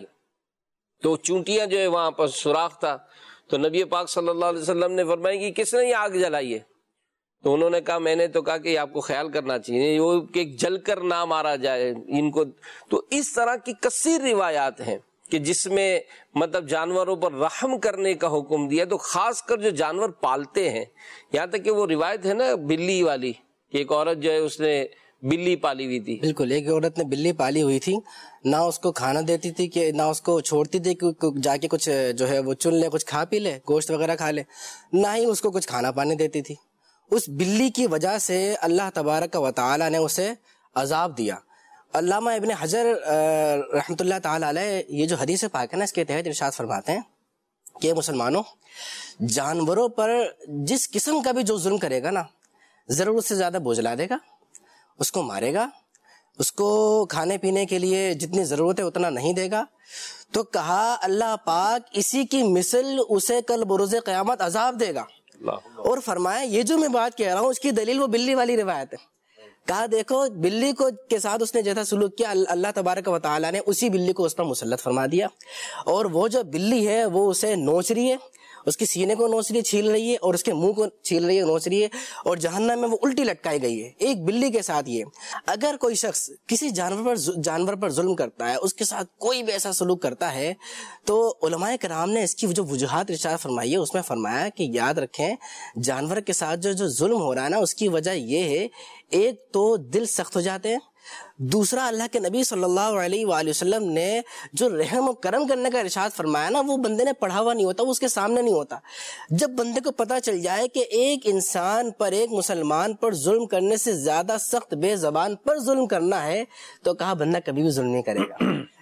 तो चूंटियां जो है वहां पर सुराख था, तो नबी पाक सल्लल्लाहु अलैहि वसल्लम ने फरमाया कि किसने ये आग जलाई है? तो उन्होंने कहा, मैंने तो कहा कि आपको ख्याल करना चाहिए वो कि जलकर ना मारा जाए इनको। तो इस तरह की कसीर रिवायात हैं कि जिसमें मतलब जानवरों पर रहम करने का हुक्म दिया। तो खास कर जो जानवर पालते हैं, यहाँ तक कि वो रिवायत है ना बिल्ली वाली, कि एक औरत जो है उसने बिल्ली पाली हुई थी। बिल्कुल, एक औरत ने बिल्ली पाली हुई थी, ना उसको खाना देती थी कि ना उसको छोड़ती थी कि जाके कुछ जो है वो चुन ले, कुछ खा पी ले, गोश्त वगैरह खा ले, ना ही उसको कुछ खाना पानी देती थी। उस बिल्ली की वजह से अल्लाह तबारक व तआला ने उसे अजाब दिया। अल्लामा इब्न हजर रहमतुल्लाह तआला अलैह ये जो हदीस पाक है ना, इसके तहत इरशाद फरमाते हैं कि मुसलमानों, जानवरों पर जिस किस्म का भी जो जुल्म करेगा ना, जरूरत से ज्यादा बोझ ला देगा, उसको मारेगा, उसको खाने पीने के लिए जितनी जरूरत है उतना नहीं देगा, तो कहा अल्लाह पाक इसी की मिसल उसे कल बरोज़े क़यामत अजाब देगा। और फरमाया ये जो मैं बात कह रहा हूँ उसकी दलील वो बिल्ली वाली रिवायत है। कहा देखो बिल्ली को के साथ उसने जैसा सुलूक किया, अल्लाह तबारक व तआला ने उसी बिल्ली को उस पर मुसल्लत फरमा दिया। और वो जो बिल्ली है वो उसे नोच रही है, उसके सीने को नोच रही है, छील रही है, और उसके मुंह को छील रही है, नोच रही है, और जहन्नम में वो उल्टी लटकाई गई है एक बिल्ली के साथ। ये अगर कोई शख्स किसी जानवर पर जानवर पर जुल्म करता है, उसके साथ कोई भी ऐसा सलूक करता है, तो उलमाए कराम ने इसकी जो वजूहात इरशाद फरमाई है उसमें फरमाया कि याद रखें, जानवर के साथ जो जो जुल्म हो रहा है ना, उसकी वजह ये है, एक तो दिल सख्त हो जाते हैं, दूसरा अल्लाह के नबी सल्लल्लाहु अलैहि वसल्लम ने जो रहम और करम करने का इरशाद फरमाया ना, वो बंदे ने पढ़ा हुआ नहीं होता, वो उसके सामने नहीं होता। जब बंदे को पता चल जाए कि एक इंसान पर, एक मुसलमान पर जुल्म करने से ज्यादा सख्त बेज़बान पर जुल्म करना है, तो कहा बंदा कभी भी जुल्म नहीं करेगा।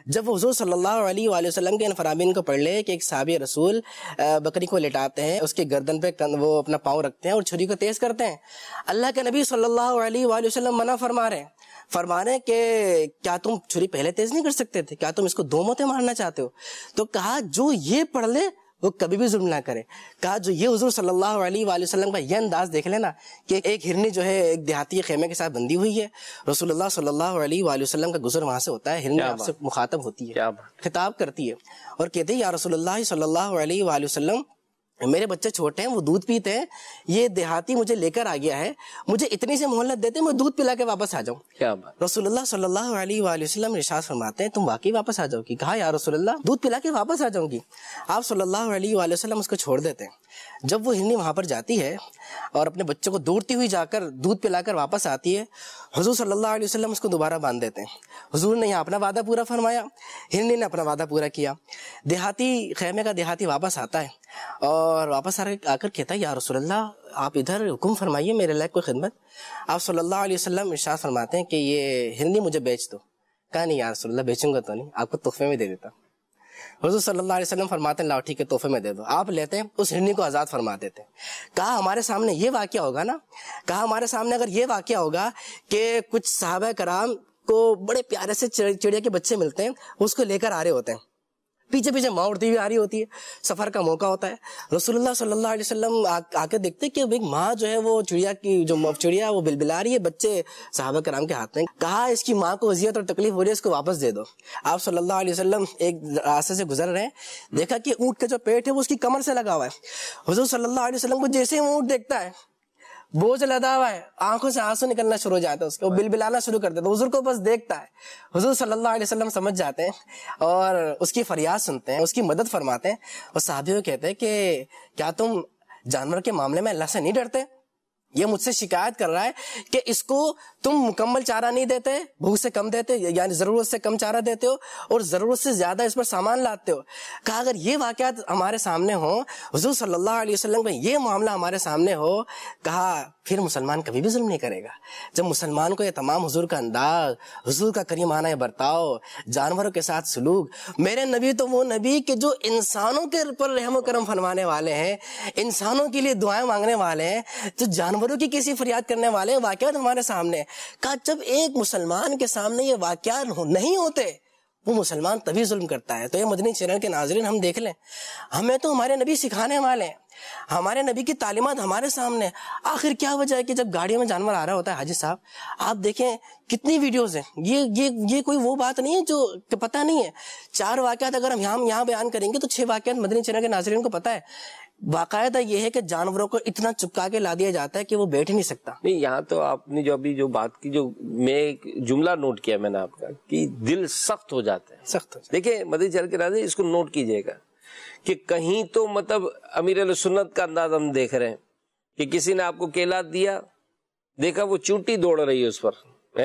جب وہ حضور صلی اللہ علیہ وآلہ وسلم کے ان فرامین کو پڑھ لے کہ ایک صحابی رسول بکری کو لٹاتے ہیں، اس کے گردن پہ وہ اپنا پاؤں رکھتے ہیں اور چھری کو تیز کرتے ہیں، اللہ کے نبی صلی اللہ علیہ وآلہ وسلم منع فرما رہے ہیں، فرما رہے ہیں کہ کیا تم چھری پہلے تیز نہیں کر سکتے تھے؟ کیا تم اس کو دو موتیں مارنا چاہتے ہو؟ تو کہا جو یہ پڑھ لے وہ کبھی بھی ظلم نہ کرے. کہا جو یہ حضور صلی اللہ علیہ وآلہ وسلم کا یہ انداز دیکھ لینا کہ ایک ہرنی جو ہے ایک دیہاتی خیمے کے ساتھ بندی ہوئی ہے، رسول اللہ صلی اللہ علیہ وآلہ وسلم کا گزر وہاں سے ہوتا ہے، ہرنی آپ سے مخاطب ہوتی ہے، خطاب کرتی ہے اور کہتے ہیں یا رسول اللہ صلی اللہ علیہ وآلہ وسلم میرے بچے چھوٹے ہیں، وہ دودھ پیتے ہیں، یہ دیہاتی مجھے لے کر آ گیا ہے، مجھے اتنی سے مہلت دیتے میں دودھ پلا کے واپس آ جاؤں. کیا بات. رسول اللہ صلی اللہ علیہ وآلہ وسلم ارشاد فرماتے ہیں تم واقعی واپس آ جاؤ گی؟ کہا یا رسول اللہ دودھ پلا کے واپس آ جاؤں گی. آپ صلی اللہ علیہ وآلہ وسلم اس کو چھوڑ دیتے ہیں. جب وہ ہرنی وہاں پر جاتی ہے اور اپنے بچوں کو دوڑتی ہوئی جا کر دودھ پلا کر واپس آتی ہے، حضور صلی اللہ علیہ وسلم اس کو دوبارہ باندھ دیتے ہیں. حضور نے یہاں اپنا وعدہ پورا فرمایا، ہرنی نے اپنا وعدہ پورا کیا. دیہاتی خیمے کا دیہاتی واپس آتا ہے اور واپس آ کر کہتا ہے یا رسول اللہ آپ ادھر حکم فرمائیے میرے لائق کوئی خدمت. آپ صلی اللہ علیہ وسلم ارشاد فرماتے ہیں کہ یہ ہرنی مجھے بیچ دو. کہا نہیں یا رسول اللہ بیچوں گا تو نہیں، آپ کو تحفے میں دے دیتا. حضور صلی اللہ علیہ وسلم فرماتے ہیں لاؤ ٹھیک ہے تحفے میں دے دو. آپ لیتے ہیں، اس ہرنی کو آزاد فرما دیتے ہیں. کہا ہمارے سامنے یہ واقعہ ہوگا نا، کہا ہمارے سامنے اگر یہ واقعہ ہوگا کہ کچھ صحابہ کرام کو بڑے پیارے سے چڑیا کے بچے ملتے ہیں، اس کو لے کر آ رہے ہوتے ہیں، پیچھے پیچھے ماں اڑتی ہوئی آ رہی ہوتی ہے، سفر کا موقع ہوتا ہے، رسول اللہ صلی اللہ علیہ وسلم آ کے دیکھتے کہ ایک ماں جو ہے وہ چڑیا کی جو چڑیا وہ بلبلا رہی ہے، بچے صحابہ کرام کے ہاتھ میں. کہا اس کی ماں کو اذیت اور تکلیف ہو رہی ہے، اس کو واپس دے دو. آپ صلی اللہ علیہ وسلم ایک راستے سے گزر رہے ہیں، دیکھا کہ اونٹ کا جو پیٹ ہے وہ اس کی کمر سے لگا ہوا ہے. حضور صلی اللہ علیہ وسلم کو جیسے وہ اونٹ دیکھتا ہے بوجھ لدا ہوا ہے، آنکھوں سے آنسو نکلنا شروع ہو جاتا ہے، اس کو بل بلانا شروع کر دیتا ہے. حضور کو بس دیکھتا ہے، حضور صلی اللہ علیہ وسلم سمجھ جاتے ہیں اور اس کی فریاد سنتے ہیں، اس کی مدد فرماتے ہیں اور صحابیوں کہتے ہیں کہ کیا تم جانور کے معاملے میں اللہ سے نہیں ڈرتے؟ یہ مجھ سے شکایت کر رہا ہے کہ اس کو تم مکمل چارہ نہیں دیتے، بھوک سے کم دیتے، یعنی ضرورت سے کم چارہ دیتے ہو اور ضرورت سے زیادہ اس پر سامان لاتے ہو. کہا اگر یہ واقعات ہمارے سامنے ہوں، حضور صلی اللہ علیہ وسلم کا یہ معاملہ ہمارے سامنے ہو، کہا پھر مسلمان کبھی بھی ظلم نہیں کرے گا. جب مسلمان کو یہ تمام حضور کا انداز، حضور کا کریمانہ برتاؤ، جانوروں کے ساتھ سلوک، میرے نبی تو وہ نبی کہ جو انسانوں کے پر رحم و کرم فرمانے والے ہیں، انسانوں کے لیے دعائیں مانگنے والے ہیں، جو جانوروں کی کسی فریاد کرنے والے واقعات ہمارے سامنے. کہا جب ایک مسلمان کے سامنے یہ واقعات نہیں ہوتے وہ مسلمان تبھی ظلم کرتا ہے. تو یہ مدنی چینل کے ناظرین ہم دیکھ لیں، ہمیں تو ہمارے نبی سکھانے والے ہیں، ہمارے نبی کی تعلیمات ہمارے سامنے. آخر کیا وجہ ہے کہ جب گاڑیوں میں جانور آ رہا ہوتا ہے، حاجی صاحب آپ دیکھیں کتنی ویڈیوز ہیں، یہ یہ یہ کوئی وہ بات نہیں ہے جو پتہ نہیں ہے. چار واقعات اگر ہم یہاں یہاں بیان کریں گے تو چھ واقعات مدنی چینل کے ناظرین کو پتہ ہے. باقاعدہ یہ ہے کہ جانوروں کو اتنا چپکا کے لا دیا جاتا ہے کہ وہ بیٹھ ہی نہیں سکتا. نہیں یہاں تو آپ نے جو ابھی جو بات کی، جو میں ایک جملہ نوٹ کیا میں نے آپ کا کہ دل سخت ہو جاتا ہے، سخت. دیکھیں مدنی چینل کے ناظرین اس کو نوٹ کیجئے گا کہ کہیں تو مطلب امیر علیہ سنت کا انداز ہم دیکھ رہے ہیں کہ کسی نے آپ کو کیلا دیا، دیکھا وہ چونٹی دوڑ رہی ہے اس پر،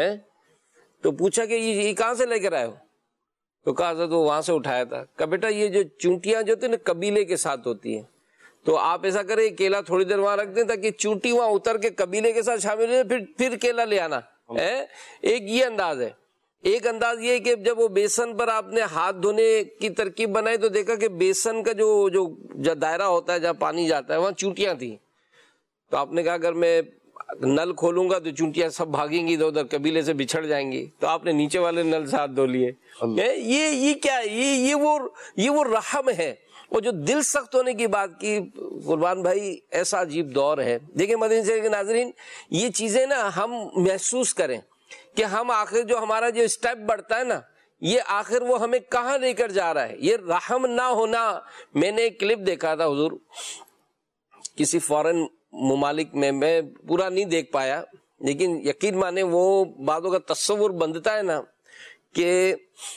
تو پوچھا کہ یہ کہاں سے لے کر آئے ہو؟ تو کہا حضرت وہ وہاں سے اٹھایا تھا. کہ بیٹا یہ جو چونٹیاں جو ہوتی ہیں نا قبیلے کے ساتھ ہوتی ہیں، تو آپ ایسا کریں کیلا تھوڑی دیر وہاں رکھ دیں تاکہ چونٹی وہاں اتر کے قبیلے کے ساتھ شامل ہو جائے، پھر پھر کیلا لے آنا. ایک یہ انداز ہے. ایک انداز یہ کہ جب وہ بیسن پر آپ نے ہاتھ دھونے کی ترکیب بنائی تو دیکھا کہ بیسن کا جو جو دائرہ ہوتا ہے جہاں پانی جاتا ہے وہاں چونٹیاں تھیں. تو آپ نے کہا اگر میں نل کھولوں گا تو چونٹیاں سب بھاگیں گی، ادھر ادھر قبیلے سے بچھڑ جائیں گی. تو آپ نے نیچے والے نل سے ہاتھ دھو لیے. یہ یہ کیا ہے؟ یہ یہ وہ یہ وہ رحم ہے. اور جو دل سخت ہونے کی بات کی قربان بھائی، ایسا عجیب دور ہے. دیکھیں مدنی چینل کے ناظرین، یہ چیزیں نا ہم محسوس کریں کہ ہم آخر جو ہمارا جو اسٹیپ بڑھتا ہے نا، یہ آخر وہ ہمیں کہاں لے کر جا رہا ہے. یہ رحم نہ ہونا. میں نے ایک کلپ دیکھا تھا حضور کسی فورن ممالک میں، میں پورا نہیں دیکھ پایا لیکن یقین مانے وہ باتوں کا تصور بندتا ہے نا کہ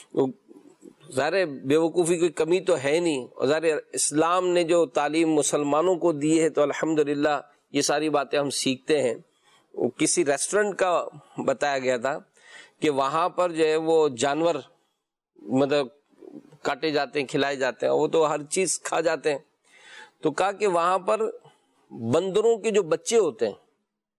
ظاہر بے وقوفی کوئی کمی تو ہے نہیں، اور ظاہر اسلام نے جو تعلیم مسلمانوں کو دی ہے تو الحمدللہ یہ ساری باتیں ہم سیکھتے ہیں. کسی ریسٹورنٹ کا بتایا گیا تھا کہ وہاں پر جو ہے وہ جانور مطلب کاٹے جاتے ہیں، کھلائے جاتے ہیں، وہ تو ہر چیز کھا جاتے ہیں. تو کہا کہ وہاں پر بندروں کے جو بچے ہوتے ہیں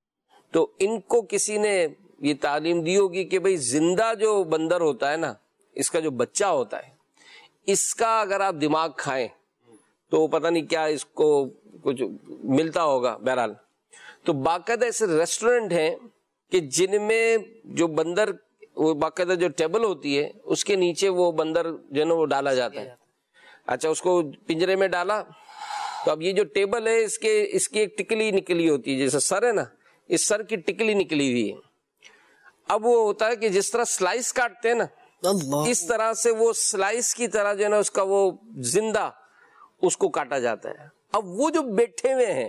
تو ان کو کسی نے یہ تعلیم دی ہوگی کہ بھئی زندہ جو بندر ہوتا ہے نا اس کا جو بچہ ہوتا ہے اس کا اگر آپ دماغ کھائیں تو پتہ نہیں کیا اس کو کچھ ملتا ہوگا. بہرحال تو باقاعدہ ایسے ریسٹورینٹ ہیں کہ جن میں جو بندر وہ باقاعدہ جو ٹیبل ہوتی ہے اس کے نیچے وہ بندر جو ہے نا وہ ڈالا جاتا ہے. اچھا اس کو پنجرے میں ڈالا تو اب یہ جو ٹیبل ہے اس کے اس کی ایک ٹکلی نکلی ہوتی ہے, جیسے سر ہے نا اس سر کی ٹکلی نکلی ہوئی ہے. اب وہ ہوتا ہے کہ جس طرح سلائس کاٹتے ہیں نا اس طرح سے وہ سلائس کی طرح جو ہے نا اس کا وہ زندہ اس کو کاٹا جاتا ہے. اب وہ جو بیٹھے ہوئے ہیں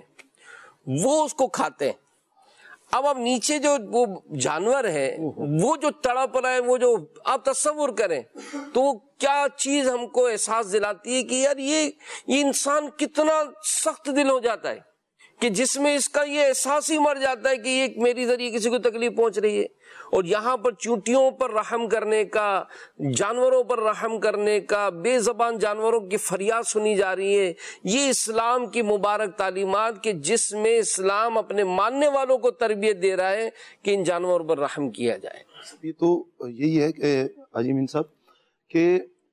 وہ اس کو کھاتے ہیں. اب اب نیچے جو وہ جانور ہے وہ جو تڑپ رہا ہے, وہ جو آپ تصور کریں تو وہ کیا چیز ہم کو احساس دلاتی ہے کہ یار یہ یہ انسان کتنا سخت دل ہو جاتا ہے کہ جس میں اس کا یہ احساس ہی مر جاتا ہے کہ یہ میری ذریعے کسی کو تکلیف پہنچ رہی ہے. اور یہاں پر چونٹیوں پر رحم کرنے کا, جانوروں پر رحم کرنے کا, بے زبان جانوروں کی فریاد سنی جا رہی ہے. یہ اسلام کی مبارک تعلیمات کہ جس میں اسلام اپنے ماننے والوں کو تربیت دے رہا ہے کہ ان جانوروں پر رحم کیا جائے. یہ تو یہی ہے کہ حاجی امین صاحب کہ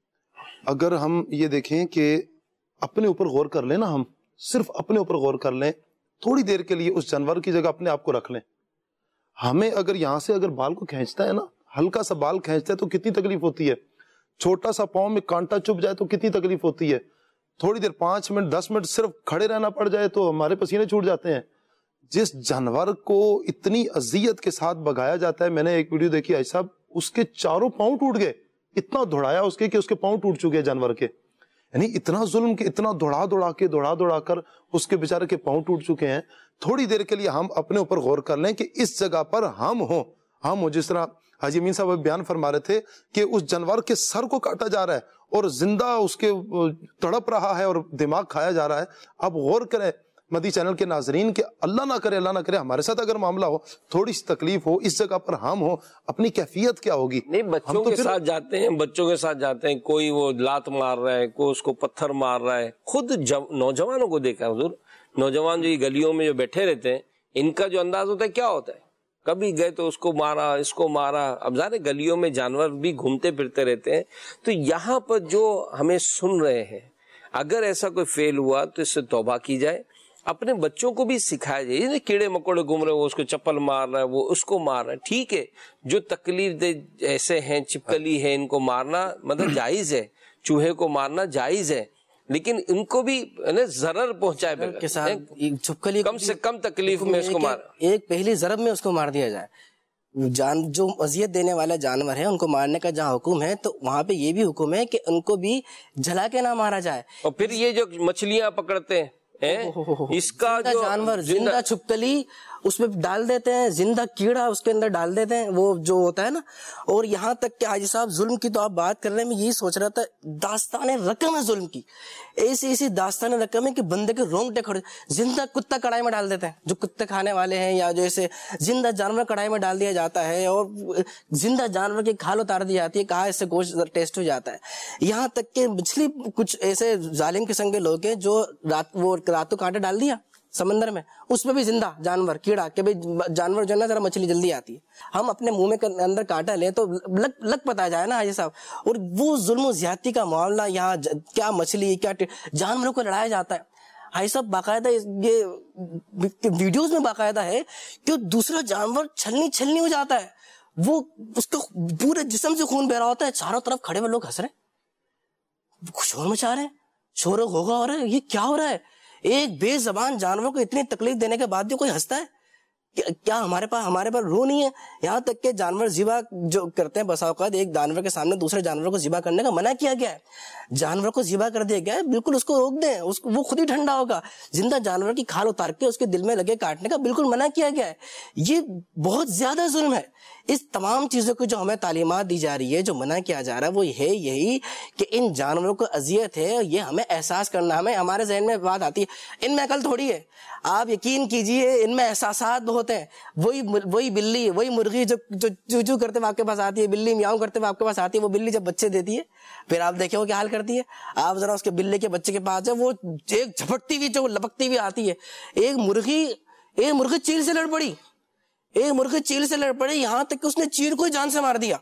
اگر ہم یہ دیکھیں کہ اپنے اوپر غور کر لیں نا, ہم صرف اپنے اوپر غور کر لیں, تھوڑی دیر کے لیے اس جانور کی جگہ اپنے آپ کو رکھ لیں. ہمیں اگر یہاں سے اگر بال کو کھینچتا ہے نا, ہلکا سا بال کھینچتا ہے تو کتنی تکلیف ہوتی ہے. چھوٹا سا پاؤں میں کانٹا چپ جائے تو کتنی تکلیف ہوتی ہے. تھوڑی دیر پانچ منٹ دس منٹ صرف کھڑے رہنا پڑ جائے تو ہمارے پسینے چھوٹ جاتے ہیں. جس جانور کو اتنی اذیت کے ساتھ بگایا جاتا ہے, میں نے ایک ویڈیو دیکھی آج صاحب, اس کے چاروں پاؤں ٹوٹ گئے, اتنا دوڑایا اس کے کہ اس کے پاؤں ٹوٹ چکے جانور کے. یعنی اتنا ظلم کہ اتنا دوڑا دوڑا کے دوڑا دوڑا کر اس کے بیچارے کے پاؤں ٹوٹ چکے ہیں. تھوڑی دیر کے لیے ہم اپنے اوپر غور کر لیں کہ اس جگہ پر ہم ہوں ہم ہوں جس طرح حاجی امین صاحب بیان فرما رہے تھے کہ اس جانور کے سر کو کاٹا جا رہا ہے اور زندہ اس کے تڑپ رہا ہے اور دماغ کھایا جا رہا ہے. اب غور کریں مدی چینل کے ناظرین کہ اللہ نہ کرے اللہ نہ کرے ہمارے ساتھ اگر معاملہ ہو, تھوڑی سی تکلیف ہو, اس جگہ پر ہم ہوں, اپنی کیفیت کیا ہوگی. نہیں بچوں کے ساتھ جاتے ہیں, بچوں کے ساتھ جاتے ہیں, کوئی وہ لات مار رہا ہے, کوئی اس کو پتھر مار رہا ہے. خود نوجوانوں کو دیکھا حضور, نوجوان جو یہ گلیوں میں جو بیٹھے رہتے ہیں ان کا جو انداز ہوتا ہے کیا ہوتا ہے, کبھی گئے تو اس کو مارا اس کو مارا. اب ظاہر گلیوں میں جانور بھی گھومتے پھرتے رہتے ہیں. تو یہاں پر جو ہمیں سن رہے ہیں اگر ایسا کوئی فیل ہوا تو اس سے توبہ کی جائے, اپنے بچوں کو بھی سکھایا جائے. یہ کیڑے مکوڑے گھوم رہے ہیں, وہ اس کو چپل مار رہا ہے, وہ اس کو مار رہا ہے. ٹھیک ہے, جو تکلیف دہ ایسے ہیں, چپکلی ہے, ان کو مارنا مطلب جائز ہے, چوہے کو مارنا جائز ہے, لیکن ان کو بھی ضرر پہنچائے, کم سے کم تکلیف میں اس کو مار, ایک پہلی ضرب میں اس کو مار دیا جائے. جان جو اذیت دینے والا جانور ہے ان کو مارنے کا جہاں حکم ہے تو وہاں پہ یہ بھی حکم ہے کہ ان کو بھی جلا کے نہ مارا جائے. اور پھر یہ جو مچھلیاں پکڑتے ہیں اس کا جو جانور زندہ چھپکلی اس میں ڈال دیتے ہیں, زندہ کیڑا اس کے اندر ڈال دیتے ہیں, وہ جو ہوتا ہے نا. اور یہاں تک کہ حاجی صاحب ظلم کی تو آپ بات کر رہے ہیں, میں یہی سوچ رہا تھا داستان رقم ہے ظلم کی, ایسی ایسی داستان رقم ہے کہ بندے کے رونگٹے کھڑے. زندہ کتا کڑھائی میں ڈال دیتے ہیں, جو کتے کھانے والے ہیں, یا جو ایسے زندہ جانور کڑھائی میں ڈال دیا جاتا ہے اور زندہ جانور کی کھال اتار دی جاتی ہے, کہاں اس سے گوشت ٹیسٹ ہو جاتا ہے. یہاں تک کہ مچھلی کچھ ایسے ظالم قسم کے لوگ ہیں جو رات وہ راتوں کانٹے ڈال دیا سمندر میں, اس میں بھی زندہ جانور کیڑا کہ بھائی جانور جو ہے نا ذرا مچھلی جلدی آتی ہے, ہم اپنے منہ میں اندر کانٹا لیں تو لگ لگ پتا جائے نا حاجی صاحب. اور وہ ظلم و زیادتی کا معاملہ یہاں کیا مچھلی کیا جانوروں کو لڑایا جاتا ہے حاجی صاحب. باقاعدہ یہ ویڈیوز میں باقاعدہ ہے کہ دوسرا جانور چھلنی چھلنی ہو جاتا ہے, وہ اس کا پورے جسم سے خون بہ رہا ہوتا ہے, چاروں طرف کھڑے ہوئے لوگ ہنس رہے ہیں, شور مچا رہے ہیں, شور و غوغا ہو رہا ہے, یہ کیا ہو رہا ہے. ایک بے زبان جانور کو اتنی تکلیف دینے کے بعد بھی کوئی ہنستا ہے؟ کیا ہمارے پاس ہمارے پاس روح نہیں ہے؟ یہاں تک کہ جانور ذبح جو کرتے ہیں بسا اوقات ایک جانور کے سامنے دوسرے جانور کو ذبح کرنے کا منع کیا گیا ہے, جانور کو ذبح کر دیا گیا ہے, بالکل اس کو روک دیں, اس کو وہ خود ہی ٹھنڈا ہوگا. زندہ جانور کی کھال اتار کے اس کے دل میں لگے کاٹنے کا بالکل منع کیا گیا ہے. یہ بہت زیادہ ظلم ہے. اس تمام چیزوں کو جو ہمیں تعلیمات دی جا رہی ہے, جو منع کیا جا رہا ہے, وہ ہے یہی کہ ان جانوروں کو اذیت ہے, یہ ہمیں احساس کرنا. ہمیں ہمارے ذہن میں بات آتی ہے ان میں عقل تھوڑی ہے, آپ یقین کیجئے ان میں احساسات بہت ہیں. وہی وہی بلی وہی مرغی جو چو چو کرتے ہوئے آپ کے پاس آتی ہے, بلی میاؤں کرتے ہوئے آپ کے پاس آتی ہے, وہ بلی جب بچے دیتی ہے پھر آپ دیکھیں وہ کیا حال کرتی ہے. آپ ذرا اس کے بلے کے بچے کے پاس جائیں, وہ ایک جھپٹتی ہوئی جو لپکتی ہوئی آتی ہے. ایک مرغی ایک مرغی چیل سے لڑ پڑی, ایک مرغی چیل سے لڑ پڑی, یہاں تک کہ اس نے چیل کو ہی جان سے مار دیا.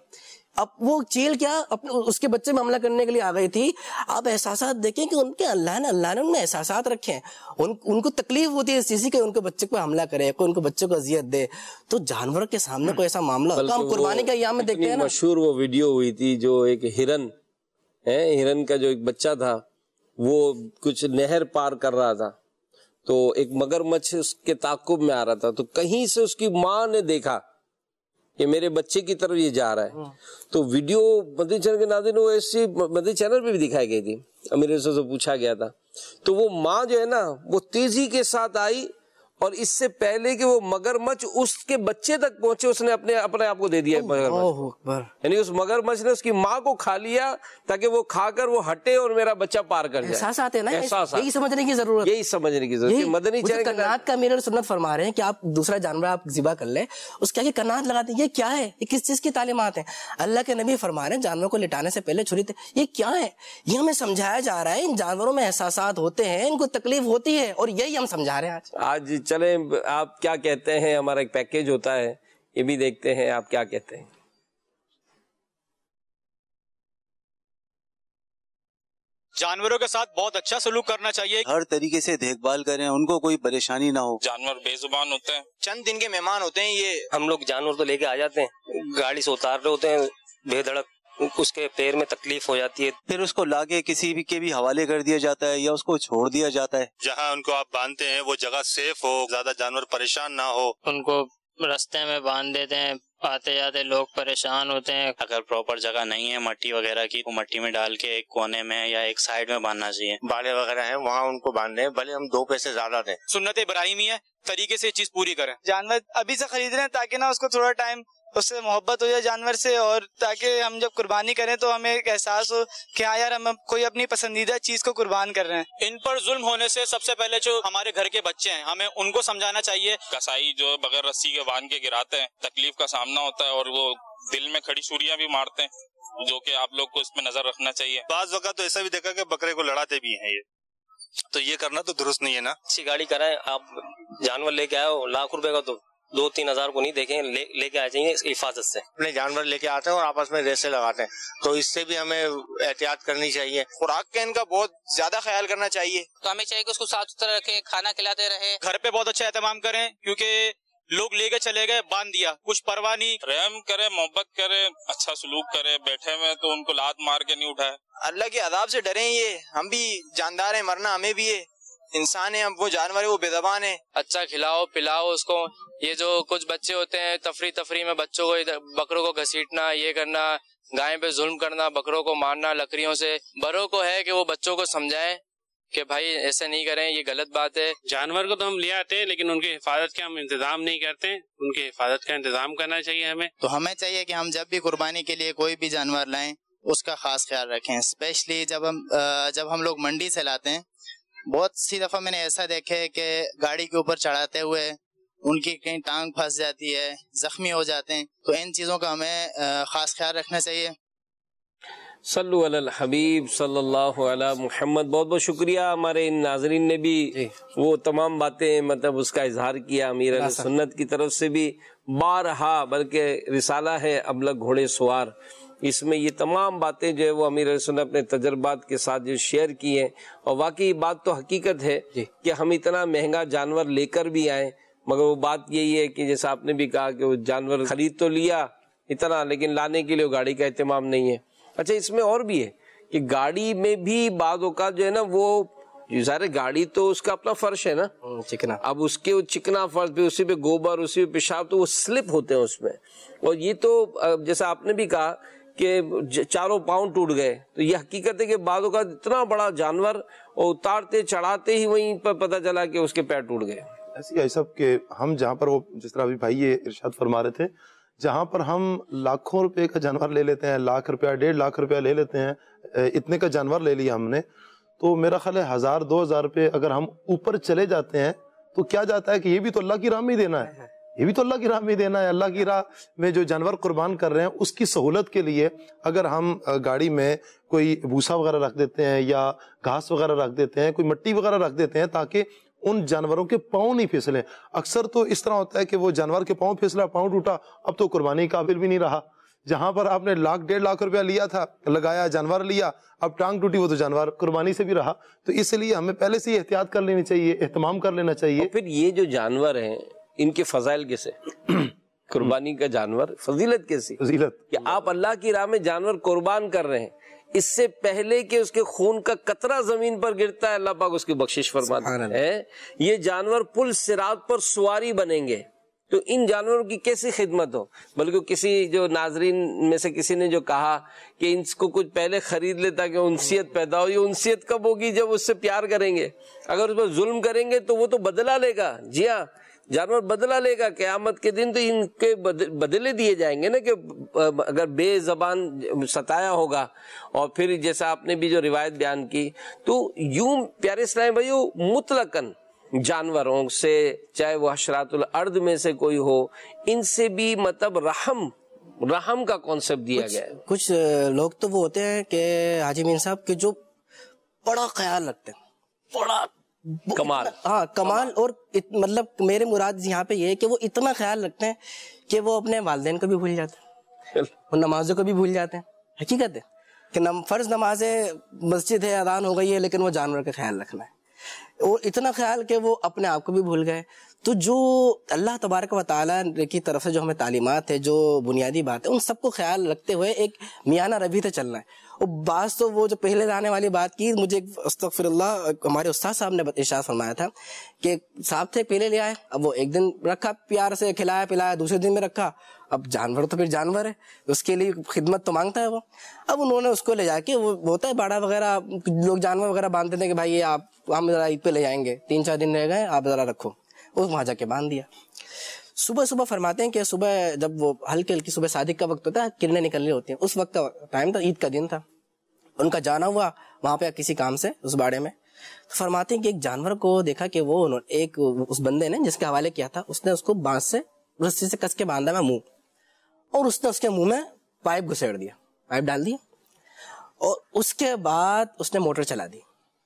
اب وہ چیل کیا اپنے اس کے بچے میں حملہ کرنے کے لیے آ گئی تھی. آپ احساسات دیکھیں کہ ان کے اللہ نے اللہ نے ان میں احساسات رکھے ہیں, ان ان کو تکلیف ہوتی ہے اس چیز کی کہ ان کے بچے کو حملہ کرے, کوئی ان کے بچے کو اذیت دے. تو جانور کے سامنے کوئی ایسا معاملہ ہوتا ہے, ہم قربانی کا ایام میں دیکھتے ہیں نا. مشہور وہ ویڈیو ہوئی تھی جو ایک ہرن ہے, ہرن کا جو ایک بچہ تھا وہ کچھ نہر پار کر رہا تھا, تو ایک مگرمچھ اس کے تعاقب میں آ رہا تھا, تو کہیں سے اس کی ماں نے دیکھا کہ میرے بچے کی طرف یہ جا رہا ہے, تو ویڈیو مدنی چینل کے ناظرین وہ ایسی مدنی چینل پہ بھی دکھائی گئی تھی, امیر رسول سے پوچھا گیا تھا, تو وہ ماں جو ہے نا وہ تیزی کے ساتھ آئی, اور اس سے پہلے کہ وہ مگرمچھ اس کے بچے تک پہنچے اس نے اپنے اپنے آپ کو دے دیا مگرمچھ, یعنی اس مگرمچھ نے اس کی ماں کو کھا لیا تاکہ وہ کھا کر وہ ہٹے اور میرا بچہ پار کر جائے. احساسات ہے نا, یہی سمجھنے کی ضرورت, یہی سمجھنے کی ضرورت. مدنی چینل کنات کا امیر سنت فرما رہے ہیں کہ آپ دوسرا جانور آپ ذبح کر لیں, اس کے آگے کنات لگاتے ہیں, یہ کیا ہے, یہ کس چیز کی تعلیمات ہیں؟ اللہ کے نبی فرما رہے ہیں جانور کو لٹانے سے پہلے چھری, یہ کیا ہے؟ یہ ہمیں سمجھایا جا رہا ہے ان جانوروں میں احساسات ہوتے ہیں, ان کو تکلیف ہوتی ہے, اور یہی ہم سمجھا رہے ہیں آج. آج چلیں آپ کیا کہتے ہیں, ہمارا ایک پیکیج ہوتا ہے یہ بھی دیکھتے ہیں, آپ کیا کہتے ہیں. جانوروں کے ساتھ بہت اچھا سلوک کرنا چاہیے, ہر طریقے سے دیکھ بھال کریں, ان کو کوئی پریشانی نہ ہو. جانور بے زبان ہوتے ہیں, چند دن کے مہمان ہوتے ہیں, یہ ہم لوگ جانور تو لے کے آ جاتے ہیں, گاڑی سے اتار رہے ہوتے ہیں, بے دھڑک اس کے پیر میں تکلیف ہو جاتی ہے, پھر اس کو لا کے کسی بھی کے بھی حوالے کر دیا جاتا ہے یا اس کو چھوڑ دیا جاتا ہے. جہاں ان کو آپ باندھتے ہیں وہ جگہ سیف ہو, زیادہ جانور پریشان نہ ہو. ان کو رستے میں باندھ دیتے ہیں, آتے جاتے لوگ پریشان ہوتے ہیں. اگر پراپر جگہ نہیں ہے مٹی وغیرہ کی, وہ مٹی میں ڈال کے ایک کونے میں یا ایک سائڈ میں باندھنا چاہیے. بالے وغیرہ ہیں وہاں ان کو باندھیں, بھلے ہم دو پیسے زیادہ دیں. سنت ابراہیمی ہے, طریقے سے یہ چیز پوری کریں. جانور ابھی سے خرید رہے ہیں تاکہ نا اس کو تھوڑا ٹائم اس سے محبت ہو جائے جانور سے, اور تاکہ ہم جب قربانی کریں تو ہمیں ایک احساس ہو کہ ہاں یار ہم کوئی اپنی پسندیدہ چیز کو قربان کر رہے ہیں. ان پر ظلم ہونے سے سب سے پہلے جو ہمارے گھر کے بچے ہیں ہمیں ان کو سمجھانا چاہیے. کسائی جو بغیر رسی کے باندھ کے گراتے ہیں, تکلیف کا سامنا ہوتا ہے, اور وہ دل میں کھڑی چھریاں بھی مارتے ہیں, جو کہ آپ لوگ کو اس میں نظر رکھنا چاہیے. بعض وقت تو ایسا بھی دیکھا کہ بکرے کو لڑاتے بھی ہیں, یہ تو یہ کرنا تو درست نہیں ہے نا. اچھی گاڑی کرائیں, آپ جانور لے کے آئے ہو لاکھ روپے کا, تو دو تین ہزار کو نہیں دیکھیں, لے, لے کے آئے چاہیے حفاظت سے. اپنے جانور لے کے آتے ہیں اور آپس میں ریسے لگاتے ہیں, تو اس سے بھی ہمیں احتیاط کرنی چاہیے. خوراک کا ان کا بہت زیادہ خیال کرنا چاہیے, تو ہمیں چاہیے کہ اس کو صاف ستھرا رکھے, کھانا کھلاتے رہے. گھر پہ بہت اچھا اہتمام کریں, کیونکہ لوگ لے کے چلے گئے, باندھ دیا, کچھ پرواہ نہیں. رحم کرے, محبت کرے, اچھا سلوک کرے, بیٹھے ہوئے تو ان کو لات مار کے نہیں اٹھائے. اللہ کے عذاب سے ڈریں, یہ ہم بھی جاندار ہیں, مرنا ہمیں بھی ہے, انسان ہے, وہ جانور ہے, وہ بے زبان ہے. اچھا کھلاؤ پلاؤ اس کو. یہ جو کچھ بچے ہوتے ہیں تفریح تفریح میں بچوں کو بکروں کو گھسیٹنا, یہ کرنا, گائے پہ ظلم کرنا, بکروں کو مارنا لکڑیوں سے. بڑوں کو ہے کہ وہ بچوں کو سمجھائیں کہ بھائی ایسے نہیں کریں, یہ غلط بات ہے. جانور کو تو ہم لے آتے ہیں لیکن ان کی حفاظت کا ہم انتظام نہیں کرتے, ان کی حفاظت کا انتظام کرنا چاہیے ہمیں. تو ہمیں چاہیے کہ ہم جب بھی قربانی کے لیے کوئی بھی جانور لائیں اس کا خاص خیال رکھیں, اسپیشلی جب ہم جب ہم لوگ منڈی سے لاتے ہیں. بہت سی دفعہ میں نے ایسا دیکھا ہے کہ گاڑی کے اوپر چڑھاتے ہوئے ان کی کہیں ٹانگ پھنس جاتی ہے, زخمی ہو جاتے ہیں, تو ان چیزوں کا ہمیں خاص خیال رکھنا چاہیے. صلو علی الحبیب صلی اللہ علی محمد. بہت بہت شکریہ, ہمارے ان ناظرین نے بھی وہ تمام باتیں مطلب اس کا اظہار کیا, امیر اہل سنت کی طرف سے بھی بارہا, بلکہ رسالہ ہے ابلغ گھوڑے سوار, اس میں یہ تمام باتیں جو ہے وہ امیر اہل سنت اپنے تجربات کے ساتھ جو شیئر کی ہیں. اور واقعی بات تو حقیقت ہے کہ ہم اتنا مہنگا جانور لے کر بھی آئیں, مگر وہ بات یہی ہے کہ جیسا آپ نے بھی کہا کہ وہ جانور خرید تو لیا اتنا, لیکن لانے کے لیے وہ گاڑی کا اہتمام نہیں ہے. اچھا اس میں اور بھی ہے کہ گاڑی میں بھی بعض اوقات جو ہے نا وہ ظاہر گاڑی تو اس کا اپنا فرش ہے نا, چکنا, اب اس کے چکنا فرش پہ, اسی پہ گوبر, اسی پہ پیشاب, تو وہ سلپ ہوتے ہیں اس میں. اور یہ تو جیسا آپ نے بھی کہا کہ چاروں پاؤں ٹوٹ گئے, تو یہ حقیقت ہے کہ بعض اوقات اتنا بڑا جانور اور اتارتے چڑھاتے ہی وہیں پر پتہ چلا کہ اس کے پیر ٹوٹ گئے. ایسی ایسا کہ ہم جہاں پر وہ جس طرح ابھی بھائی یہ ارشاد فرما رہے تھے, جہاں پر ہم لاکھوں روپے کا جانور لے لیتے ہیں, لاکھ روپیہ ڈیڑھ لاکھ روپیہ لے لیتے ہیں, اتنے کا جانور لے لیا ہم نے, تو میرا خیال ہے ہزار دو ہزار روپے اگر ہم اوپر چلے جاتے ہیں تو کیا جاتا ہے کہ یہ بھی تو اللہ کی راہ میں ہی دینا ہے, یہ بھی تو اللہ کی راہ میں دینا ہے. اللہ کی راہ میں جو جانور قربان کر رہے ہیں اس کی سہولت کے لیے اگر ہم گاڑی میں کوئی بھوسا وغیرہ رکھ دیتے ہیں یا گھاس وغیرہ رکھ دیتے ہیں, کوئی مٹی وغیرہ رکھ دیتے ہیں تاکہ ان جانوروں کے پاؤں نہیں پھسلیں. اکثر تو اس طرح ہوتا ہے کہ وہ جانور کے پاؤں پھسلا, پاؤں ٹوٹا, اب تو قربانی قابل بھی نہیں رہا, جہاں پر آپ نے لاکھ ڈیڑھ لاکھ روپیہ لیا تھا, لگایا, جانور لیا, اب ٹانگ ٹوٹی, وہ تو جانور قربانی سے بھی رہا. تو اس لیے ہمیں پہلے سے ہی احتیاط کر لینی چاہیے, اہتمام کر لینا چاہیے. پھر یہ جو جانور ہیں ان کے فضائل کیسے؟ قربانی کا جانور فضیلت کیسی؟ فضیلت کہ آپ اللہ کی راہ میں جانور قربان کر رہے ہیں, اس سے پہلے کہ اس کے خون کا قطرہ زمین پر گرتا ہے اللہ پاک اس کی بخشش فرماتا ہے. یہ جانور پل صراط پر سواری بنیں گے, تو ان جانوروں کی کیسی خدمت ہو. بلکہ کسی جو ناظرین میں سے کسی نے جو کہا کہ ان کو کچھ پہلے خرید لے تاکہ انسیت پیدا ہو. یہ انسیت کب ہوگی؟ جب اس سے پیار کریں گے. اگر اس پر ظلم کریں گے تو وہ تو بدلہ لے گا. جی ہاں, جانور بدلہ لے گا قیامت کے دن. تو ان کے بدلے دیے جائیں گے نا, کہ اگر بے زبان ستایا ہوگا. اور پھر جیسا آپ نے بھی جو روایت بیان کی, تو یوں پیارے اسلام بھائیو مطلقاً جانوروں سے, چاہے وہ حشرات الارض میں سے کوئی ہو, ان سے بھی مطلب رحم رحم کا کانسیپٹ دیا گیا ہے. کچھ لوگ تو وہ ہوتے ہیں کہ حاجی مین صاحب کے جو بڑا خیال رکھتے ہیں, بڑا کمال, ہاں کمال. اور مطلب میرے مراد یہاں پہ یہ ہے کہ وہ اتنا خیال رکھتے ہیں کہ وہ اپنے والدین کو بھی بھول جاتے ہیں, وہ نمازوں کو بھی بھول جاتے ہیں. حقیقت ہے کہ فرض نمازیں مسجد ہے, اذان ہو گئی ہے, لیکن وہ جانور کا خیال رکھنا ہے. اور اتنا خیال کہ وہ اپنے آپ کو بھی بھول گئے. تو جو اللہ تبارک و تعالیٰ کی طرف سے جو ہمیں تعلیمات ہے, جو بنیادی بات ہے, ان سب کو خیال رکھتے ہوئے ایک میانہ روی سے چلنا ہے. اور بعض تو وہ جو پہلے آنے والی بات کی, مجھے استغفر اللہ ہمارے استاد صاحب نے ارشاد فرمایا تھا کہ صاحب تھے پہلے لے آئے, اب وہ ایک دن رکھا پیار سے کھلایا پلایا, دوسرے دن میں رکھا. اب جانور تو پھر جانور ہے, اس کے لیے خدمت تو مانگتا ہے وہ. اب انہوں نے اس کو لے جا کے, وہ ہوتا ہے باڑا وغیرہ, لوگ جانور وغیرہ باندھتے تھے کہ بھائی یہ آپ ہم ذرا عید پہ لے جائیں گے, تین چار دن رہ گئے, آپ ذرا رکھو. وہ وہاں جا کے باندھ دیا. صبح صبح فرماتے ہیں کہ صبح جب وہ ہلکی ہلکی صبح صادق کا وقت ہوتا ہے, کرنیں نکلنی ہوتی ہیں, اس وقت کا ٹائم تھا, عید کا دن تھا. ان کا جانا ہوا وہاں پہ کسی کام سے اس باڑے میں. تو فرماتے ہیں کہ ایک جانور کو دیکھا کہ وہ ایک اس بندے نے جس کے حوالے کیا تھا, اس نے اس کو بانس سے رسی سے کس کے باندھا میں منہ, اور اس نے اس کے منہ میں پائپ گھسیڑ دیا, پائپ ڈال دیا, اور اس کے بعد اس نے موٹر چلا دی.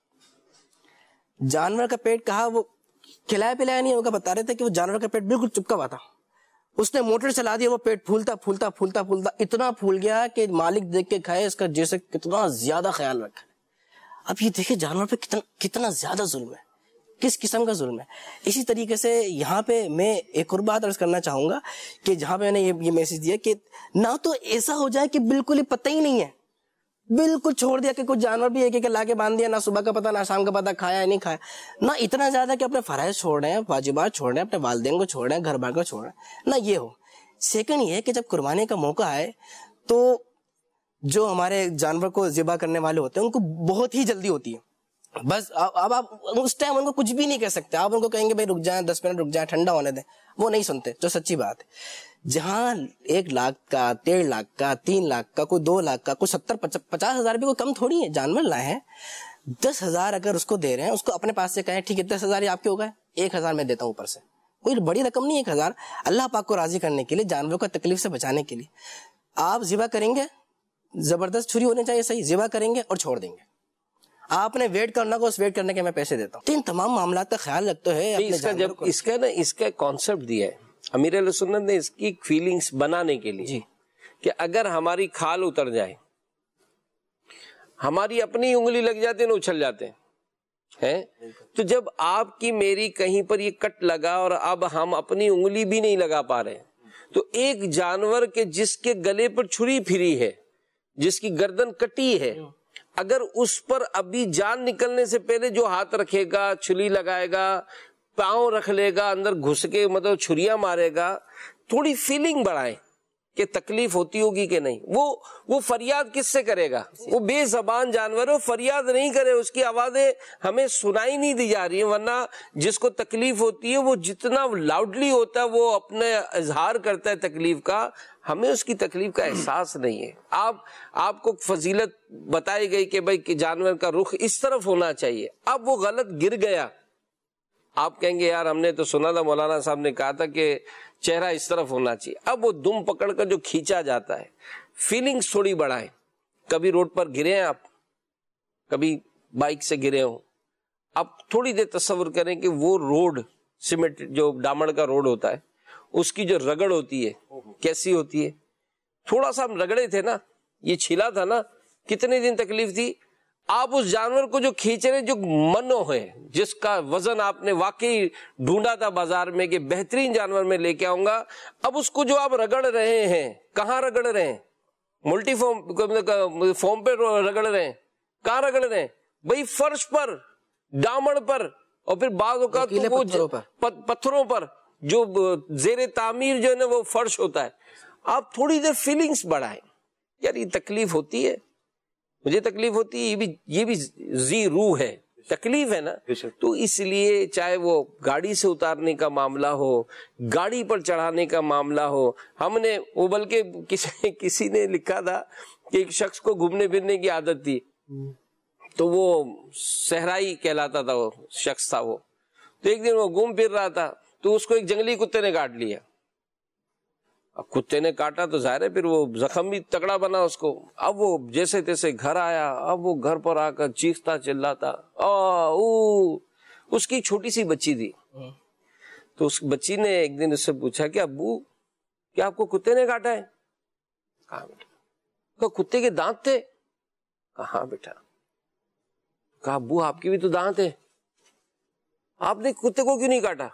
جانور کا پیٹ کہا, وہ کھلایا پلایا نہیں ہوگا, بتا رہے تھے کہ وہ جانور کا پیٹ بالکل چپکا ہوا تھا. اس نے موٹر چلا دیا, وہ پیٹ پھولتا پھولتا پھولتا پھولتا اتنا پھول گیا کہ مالک دیکھ کے کھائے اس کا جیسے کتنا زیادہ خیال رکھا. اب یہ دیکھیں جانور پہ کتنا کتنا زیادہ ظلم ہے, کس قسم کا ظلم ہے. اسی طریقے سے یہاں پہ میں ایک اور بات عرض کرنا چاہوں گا کہ جہاں پہ میں نے یہ میسج دیا کہ نہ تو ایسا ہو جائے کہ بالکل ہی پتہ ہی نہیں ہے, بالکل چھوڑ دیا کہ کچھ جانور بھی ایک ایک لا کے باندھ دیا, نہ صبح کا پتہ نہ شام کا پتہ, کھایا ہے نہیں کھایا. نہ اتنا زیادہ کہ اپنے فرائض چھوڑ رہے ہیں, واجبات چھوڑ رہے ہیں, اپنے والدین کو چھوڑ رہے ہیں, گھر بار کو چھوڑ رہے ہیں, نہ یہ ہو. سیکنڈ یہ ہے کہ جب قربانی کا موقع آئے تو جو ہمارے جانور کو ذبح کرنے والے ہوتے ہیں ان کو بہت ہی جلدی ہوتی ہے. بس اب آپ اس ٹائم ان کو کچھ بھی نہیں کہہ سکتے. آپ ان کو کہیں گے بھائی رک جائیں, دس منٹ رک جائیں, ٹھنڈا ہونے دیں, وہ نہیں سنتے, جو سچی بات ہے. جہاں ایک لاکھ کا, ڈیڑھ لاکھ کا, تین لاکھ کا, کوئی دو لاکھ کا, کوئی ستر پچاس ہزار بھی کوئی کم تھوڑی ہے, جانور لائے ہیں. دس ہزار اگر اس کو دے رہے ہیں, اس کو اپنے پاس سے کہیں ٹھیک ہے دس ہزار ہی آپ کے ہو گئے, ایک ہزار میں دیتا ہوں اوپر سے, کوئی بڑی رقم نہیں. ایک ہزار اللہ پاک کو راضی کرنے کے لیے, جانوروں کو تکلیف سے بچانے کے لیے. آپ ذبح کریں گے, زبردست چھری ہونی چاہیے, صحیح ذبح کریں گے اور چھوڑ دیں گے. آپ نے ویٹ کرنا کو اس ویٹ کرنے کے میں پیسے دیتا ہوں. تو ان تمام معاملات کا خیال رکھتے ہیں. اس کا جب اس کا نا اس کا کانسیپٹ دیا ہے امیر علیہ سنت نے اس کی فیلنگز بنانے کے لیے, جی کہ اگر ہماری کھال اتر جائے, ہماری اپنی انگلی لگ جاتے ہیں, اچھل جاتے ہیں, تو جب آپ کی میری کہیں پر یہ کٹ لگا اور اب ہم اپنی انگلی بھی نہیں لگا پا رہے, تو ایک جانور کے جس کے گلے پر چھری پھری ہے, جس کی گردن کٹی ہے, اگر اس پر ابھی جان نکلنے سے پہلے جو ہاتھ رکھے گا, چھری لگائے گا, پاؤں رکھ لے گا, اندر گھس کے مطلب چھریاں مارے گا, تھوڑی فیلنگ بڑھائیں کہ تکلیف ہوتی ہوگی کہ نہیں. وہ وہ فریاد کس سے کرے گا؟ وہ بے زبان جانور ہے, فریاد نہیں کرے, اس کی آوازیں ہمیں سنائی نہیں دی جا رہی ہیں. ورنہ جس کو تکلیف ہوتی ہے وہ جتنا لاؤڈلی ہوتا ہے وہ اپنے اظہار کرتا ہے تکلیف کا, ہمیں اس کی تکلیف کا احساس نہیں ہے. آپ آپ کو فضیلت بتائی گئی کہ بھائی جانور کا رخ اس طرف ہونا چاہیے, اب وہ غلط گر گیا, آپ کہیں گے یار ہم نے تو سنا تھا, مولانا صاحب نے کہا تھا کہ چہرہ اس طرف ہونا چاہیے. اب وہ دم پکڑ کر جو کھینچا جاتا ہے, فیلنگز تھوڑی بڑھائیں. کبھی روڈ پر گرے ہیں آپ, کبھی بائک سے گرے ہوں, آپ تھوڑی دیر تصور کریں کہ وہ روڈ سیمنٹ جو ڈامڑ کا روڈ ہوتا ہے, اس کی جو رگڑ ہوتی ہے کیسی ہوتی ہے, تھوڑا سا ہم رگڑے تھے نا, یہ چھلا تھا نا, کتنے دن تکلیف تھی. آپ اس جانور کو جو کھینچ رہے, جو منو ہے, جس کا وزن آپ نے واقعی ڈھونڈا تھا بازار میں کہ بہترین جانور میں لے کے آؤں گا, اب اس کو جو آپ رگڑ رہے ہیں, کہاں رگڑ رہے ہیں؟ ملٹی فارم فارم پہ رگڑ رہے ہیں. کہاں رگڑ رہے ہیں بھائی؟ فرش پر, ڈامڑ پر, اور پھر بعض اوقات پتھروں پر جو زیر تعمیر جو ہے نا وہ فرش ہوتا ہے. آپ تھوڑی دیر فیلنگز بڑھائیں, یار یہ تکلیف ہوتی ہے, مجھے تکلیف ہوتی ہے, یہ بھی یہ بھی ذی روح ہے, تکلیف ہے نا. تو اس لیے چاہے وہ گاڑی سے اتارنے کا معاملہ ہو, گاڑی پر چڑھانے کا معاملہ ہو, ہم نے وہ بلکہ کسی کسی نے لکھا تھا کہ ایک شخص کو گھومنے پھرنے کی عادت تھی, تو وہ صحرائی کہلاتا تھا, وہ شخص تھا وہ. تو ایک دن وہ گھوم پھر رہا تھا, تو اس کو ایک جنگلی کتے نے کاٹ لیا. اب کتے نے کاٹا تو ظاہر ہے پھر وہ زخم بھی تکڑا بنا اس کو. اب وہ جیسے تیسے گھر آیا, اب وہ گھر پر آ کر چیختا چلاتا, اس کی چھوٹی سی بچی تھی. تو اس بچی نے ایک دن اس سے پوچھا کہ ابو کیا آپ کو کتے نے کاٹا ہے؟ کہاں بیٹا. کتے کے دانت تھے؟ کہاں بیٹا. کہا ابو آپ کی بھی تو دانت ہے, آپ نے کتے کو کیوں نہیں کاٹا؟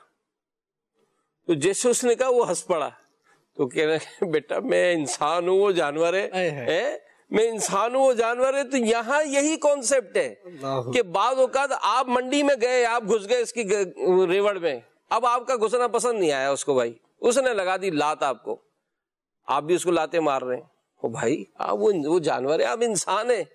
تو جیسے اس نے کہا وہ ہنس پڑا. تو کہہ رہے بیٹا میں انسان ہوں, وہ جانور ہے, میں انسان ہوں وہ جانور ہے. تو یہاں یہی کانسیپٹ ہے کہ بعض اوقات آپ منڈی میں گئے, آپ گھس گئے اس کی ریوڑ میں, اب آپ کا گھسنا پسند نہیں آیا اس کو بھائی, اس نے لگا دی لات آپ کو, آپ بھی اس کو لاتے مار رہے ہیں. او بھائی آپ وہ جانور ہے, آپ انسان ہیں.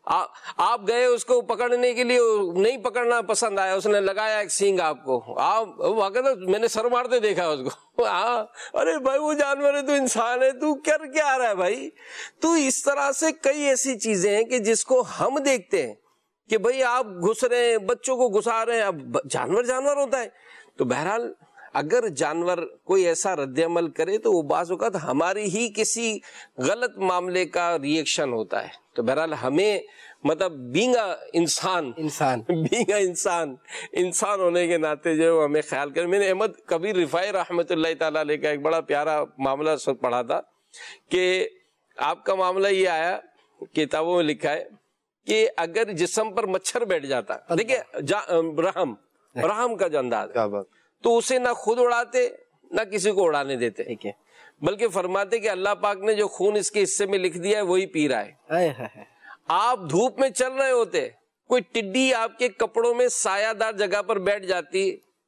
آپ گئے اس کو پکڑنے کے لیے, نہیں پکڑنا پسند آیا, اس نے لگایا ایک سینگ آپ کو, آپ واقعی میں نے سر مارتے دیکھا اس کو. ہاں ارے بھائی وہ جانور ہے, تو انسان ہے, تو کر کیا آ رہا ہے بھائی. تو اس طرح سے کئی ایسی چیزیں ہیں کہ جس کو ہم دیکھتے ہیں کہ بھائی آپ گھس رہے ہیں, بچوں کو گھسا رہے ہیں, اب جانور جانور ہوتا ہے. تو بہرحال اگر جانور کوئی ایسا رد عمل کرے تو وہ بعض اوقات ہماری ہی کسی غلط معاملے کا ریئیکشن ہوتا ہے. تو بہرحال ہمیں مطلب بینگ انسان انسان بینگ انسان انسان ہونے کے ناطے جو ہمیں خیال کریں. میں نے احمد کبیر رفاعی رحمۃ اللہ تعالیٰ علیہ کا ایک بڑا پیارا معاملہ پڑھا تھا کہ آپ کا معاملہ یہ آیا, کتابوں میں لکھا ہے کہ اگر جسم پر مچھر بیٹھ جاتا, دیکھیے رحم رحم کا جو انداز ہے, تو اسے نہ خود اڑاتے نہ کسی کو اڑانے دیتے, بلکہ فرماتے کہ اللہ پاک نے جو خون اس کے حصے میں لکھ دیا ہے وہی پی رہا ہے. آپ دھوپ میں چل رہے ہوتے, کوئی ٹڈی آپ کے کپڑوں میں سایہ دار جگہ پر بیٹھ جاتی,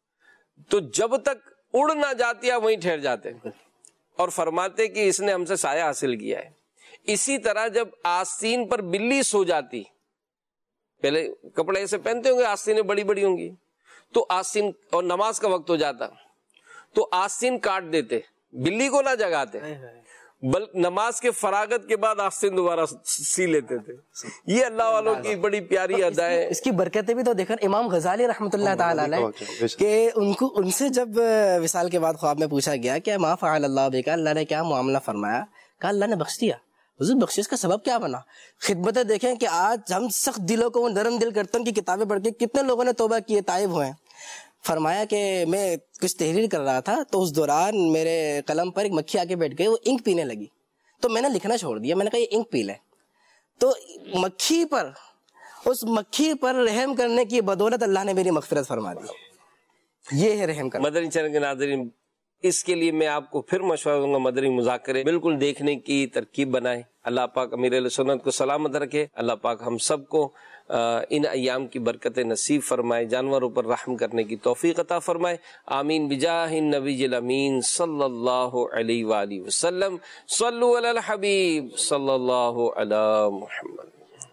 تو جب تک اڑ نہ جاتی آپ وہیں ٹھہر جاتے, اور فرماتے کہ اس نے ہم سے سایہ حاصل کیا ہے. اسی طرح جب آستین پر بلی سو جاتی, پہلے کپڑے ایسے پہنتے ہوں گے, آستینیں بڑی بڑی ہوں گی, تو آستین, اور نماز کا وقت ہو جاتا تو آستین کاٹ دیتے, بلی کو نہ جگاتے, بلکہ نماز کے فراغت کے بعد آستین دوبارہ سی لیتے تھے. یہ اللہ والوں کی بڑی پیاری ادا ہے. اس کی برکتیں بھی تو دیکھیں, امام غزالی رحمۃ اللہ تعالی علیہ کہ ان کو ان سے جب وصال کے بعد خواب میں پوچھا گیا کہ ما فعل اللہ بک, اللہ نے کیا معاملہ فرمایا, کہا اللہ نے بخش دیا. حضور بخشش کا سبب کیا بنا؟ خدمتیں دیکھیں کہ آج ہم سخت دلوں کو نرم دل کرتے ہیں کہ کتابیں پڑھ کے کتنے لوگوں نے توبہ کیے, تائب ہوئے. فرمایا کہ میں کچھ تحریر کر رہا تھا, تو اس دوران میرے قلم پر ایک مکھی آ کے بیٹھ گئی, وہ انک پینے لگی, تو میں نے لکھنا چھوڑ دیا. میں نے کہا یہ انک پی لے. تو مکھی پر, اس مکھی پر رحم کرنے کی بدولت اللہ نے میری مغفرت فرما دی. یہ ہے رحم کرنا. مدنی چینل کے ناظرین, اس کے لیے میں آپ کو پھر مشورہ دوں گا, مدنی مذاکرے بالکل دیکھنے کی ترکیب بنائیں. اللہ پاک امیر اہل سنت کو سلامت رکھے. اللہ پاک ہم سب کو ان ایام کی برکتیں نصیب فرمائے, جانوروں پر رحم کرنے کی توفیق عطا فرمائے. آمین بجاہ النبی الامین صلی اللہ علیہ وآلہ وسلم. صلو علی الحبیب صلی اللہ علی محمد.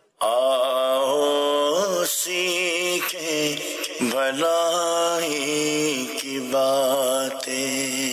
آؤ سیکھیں بھلائی کی باتیں,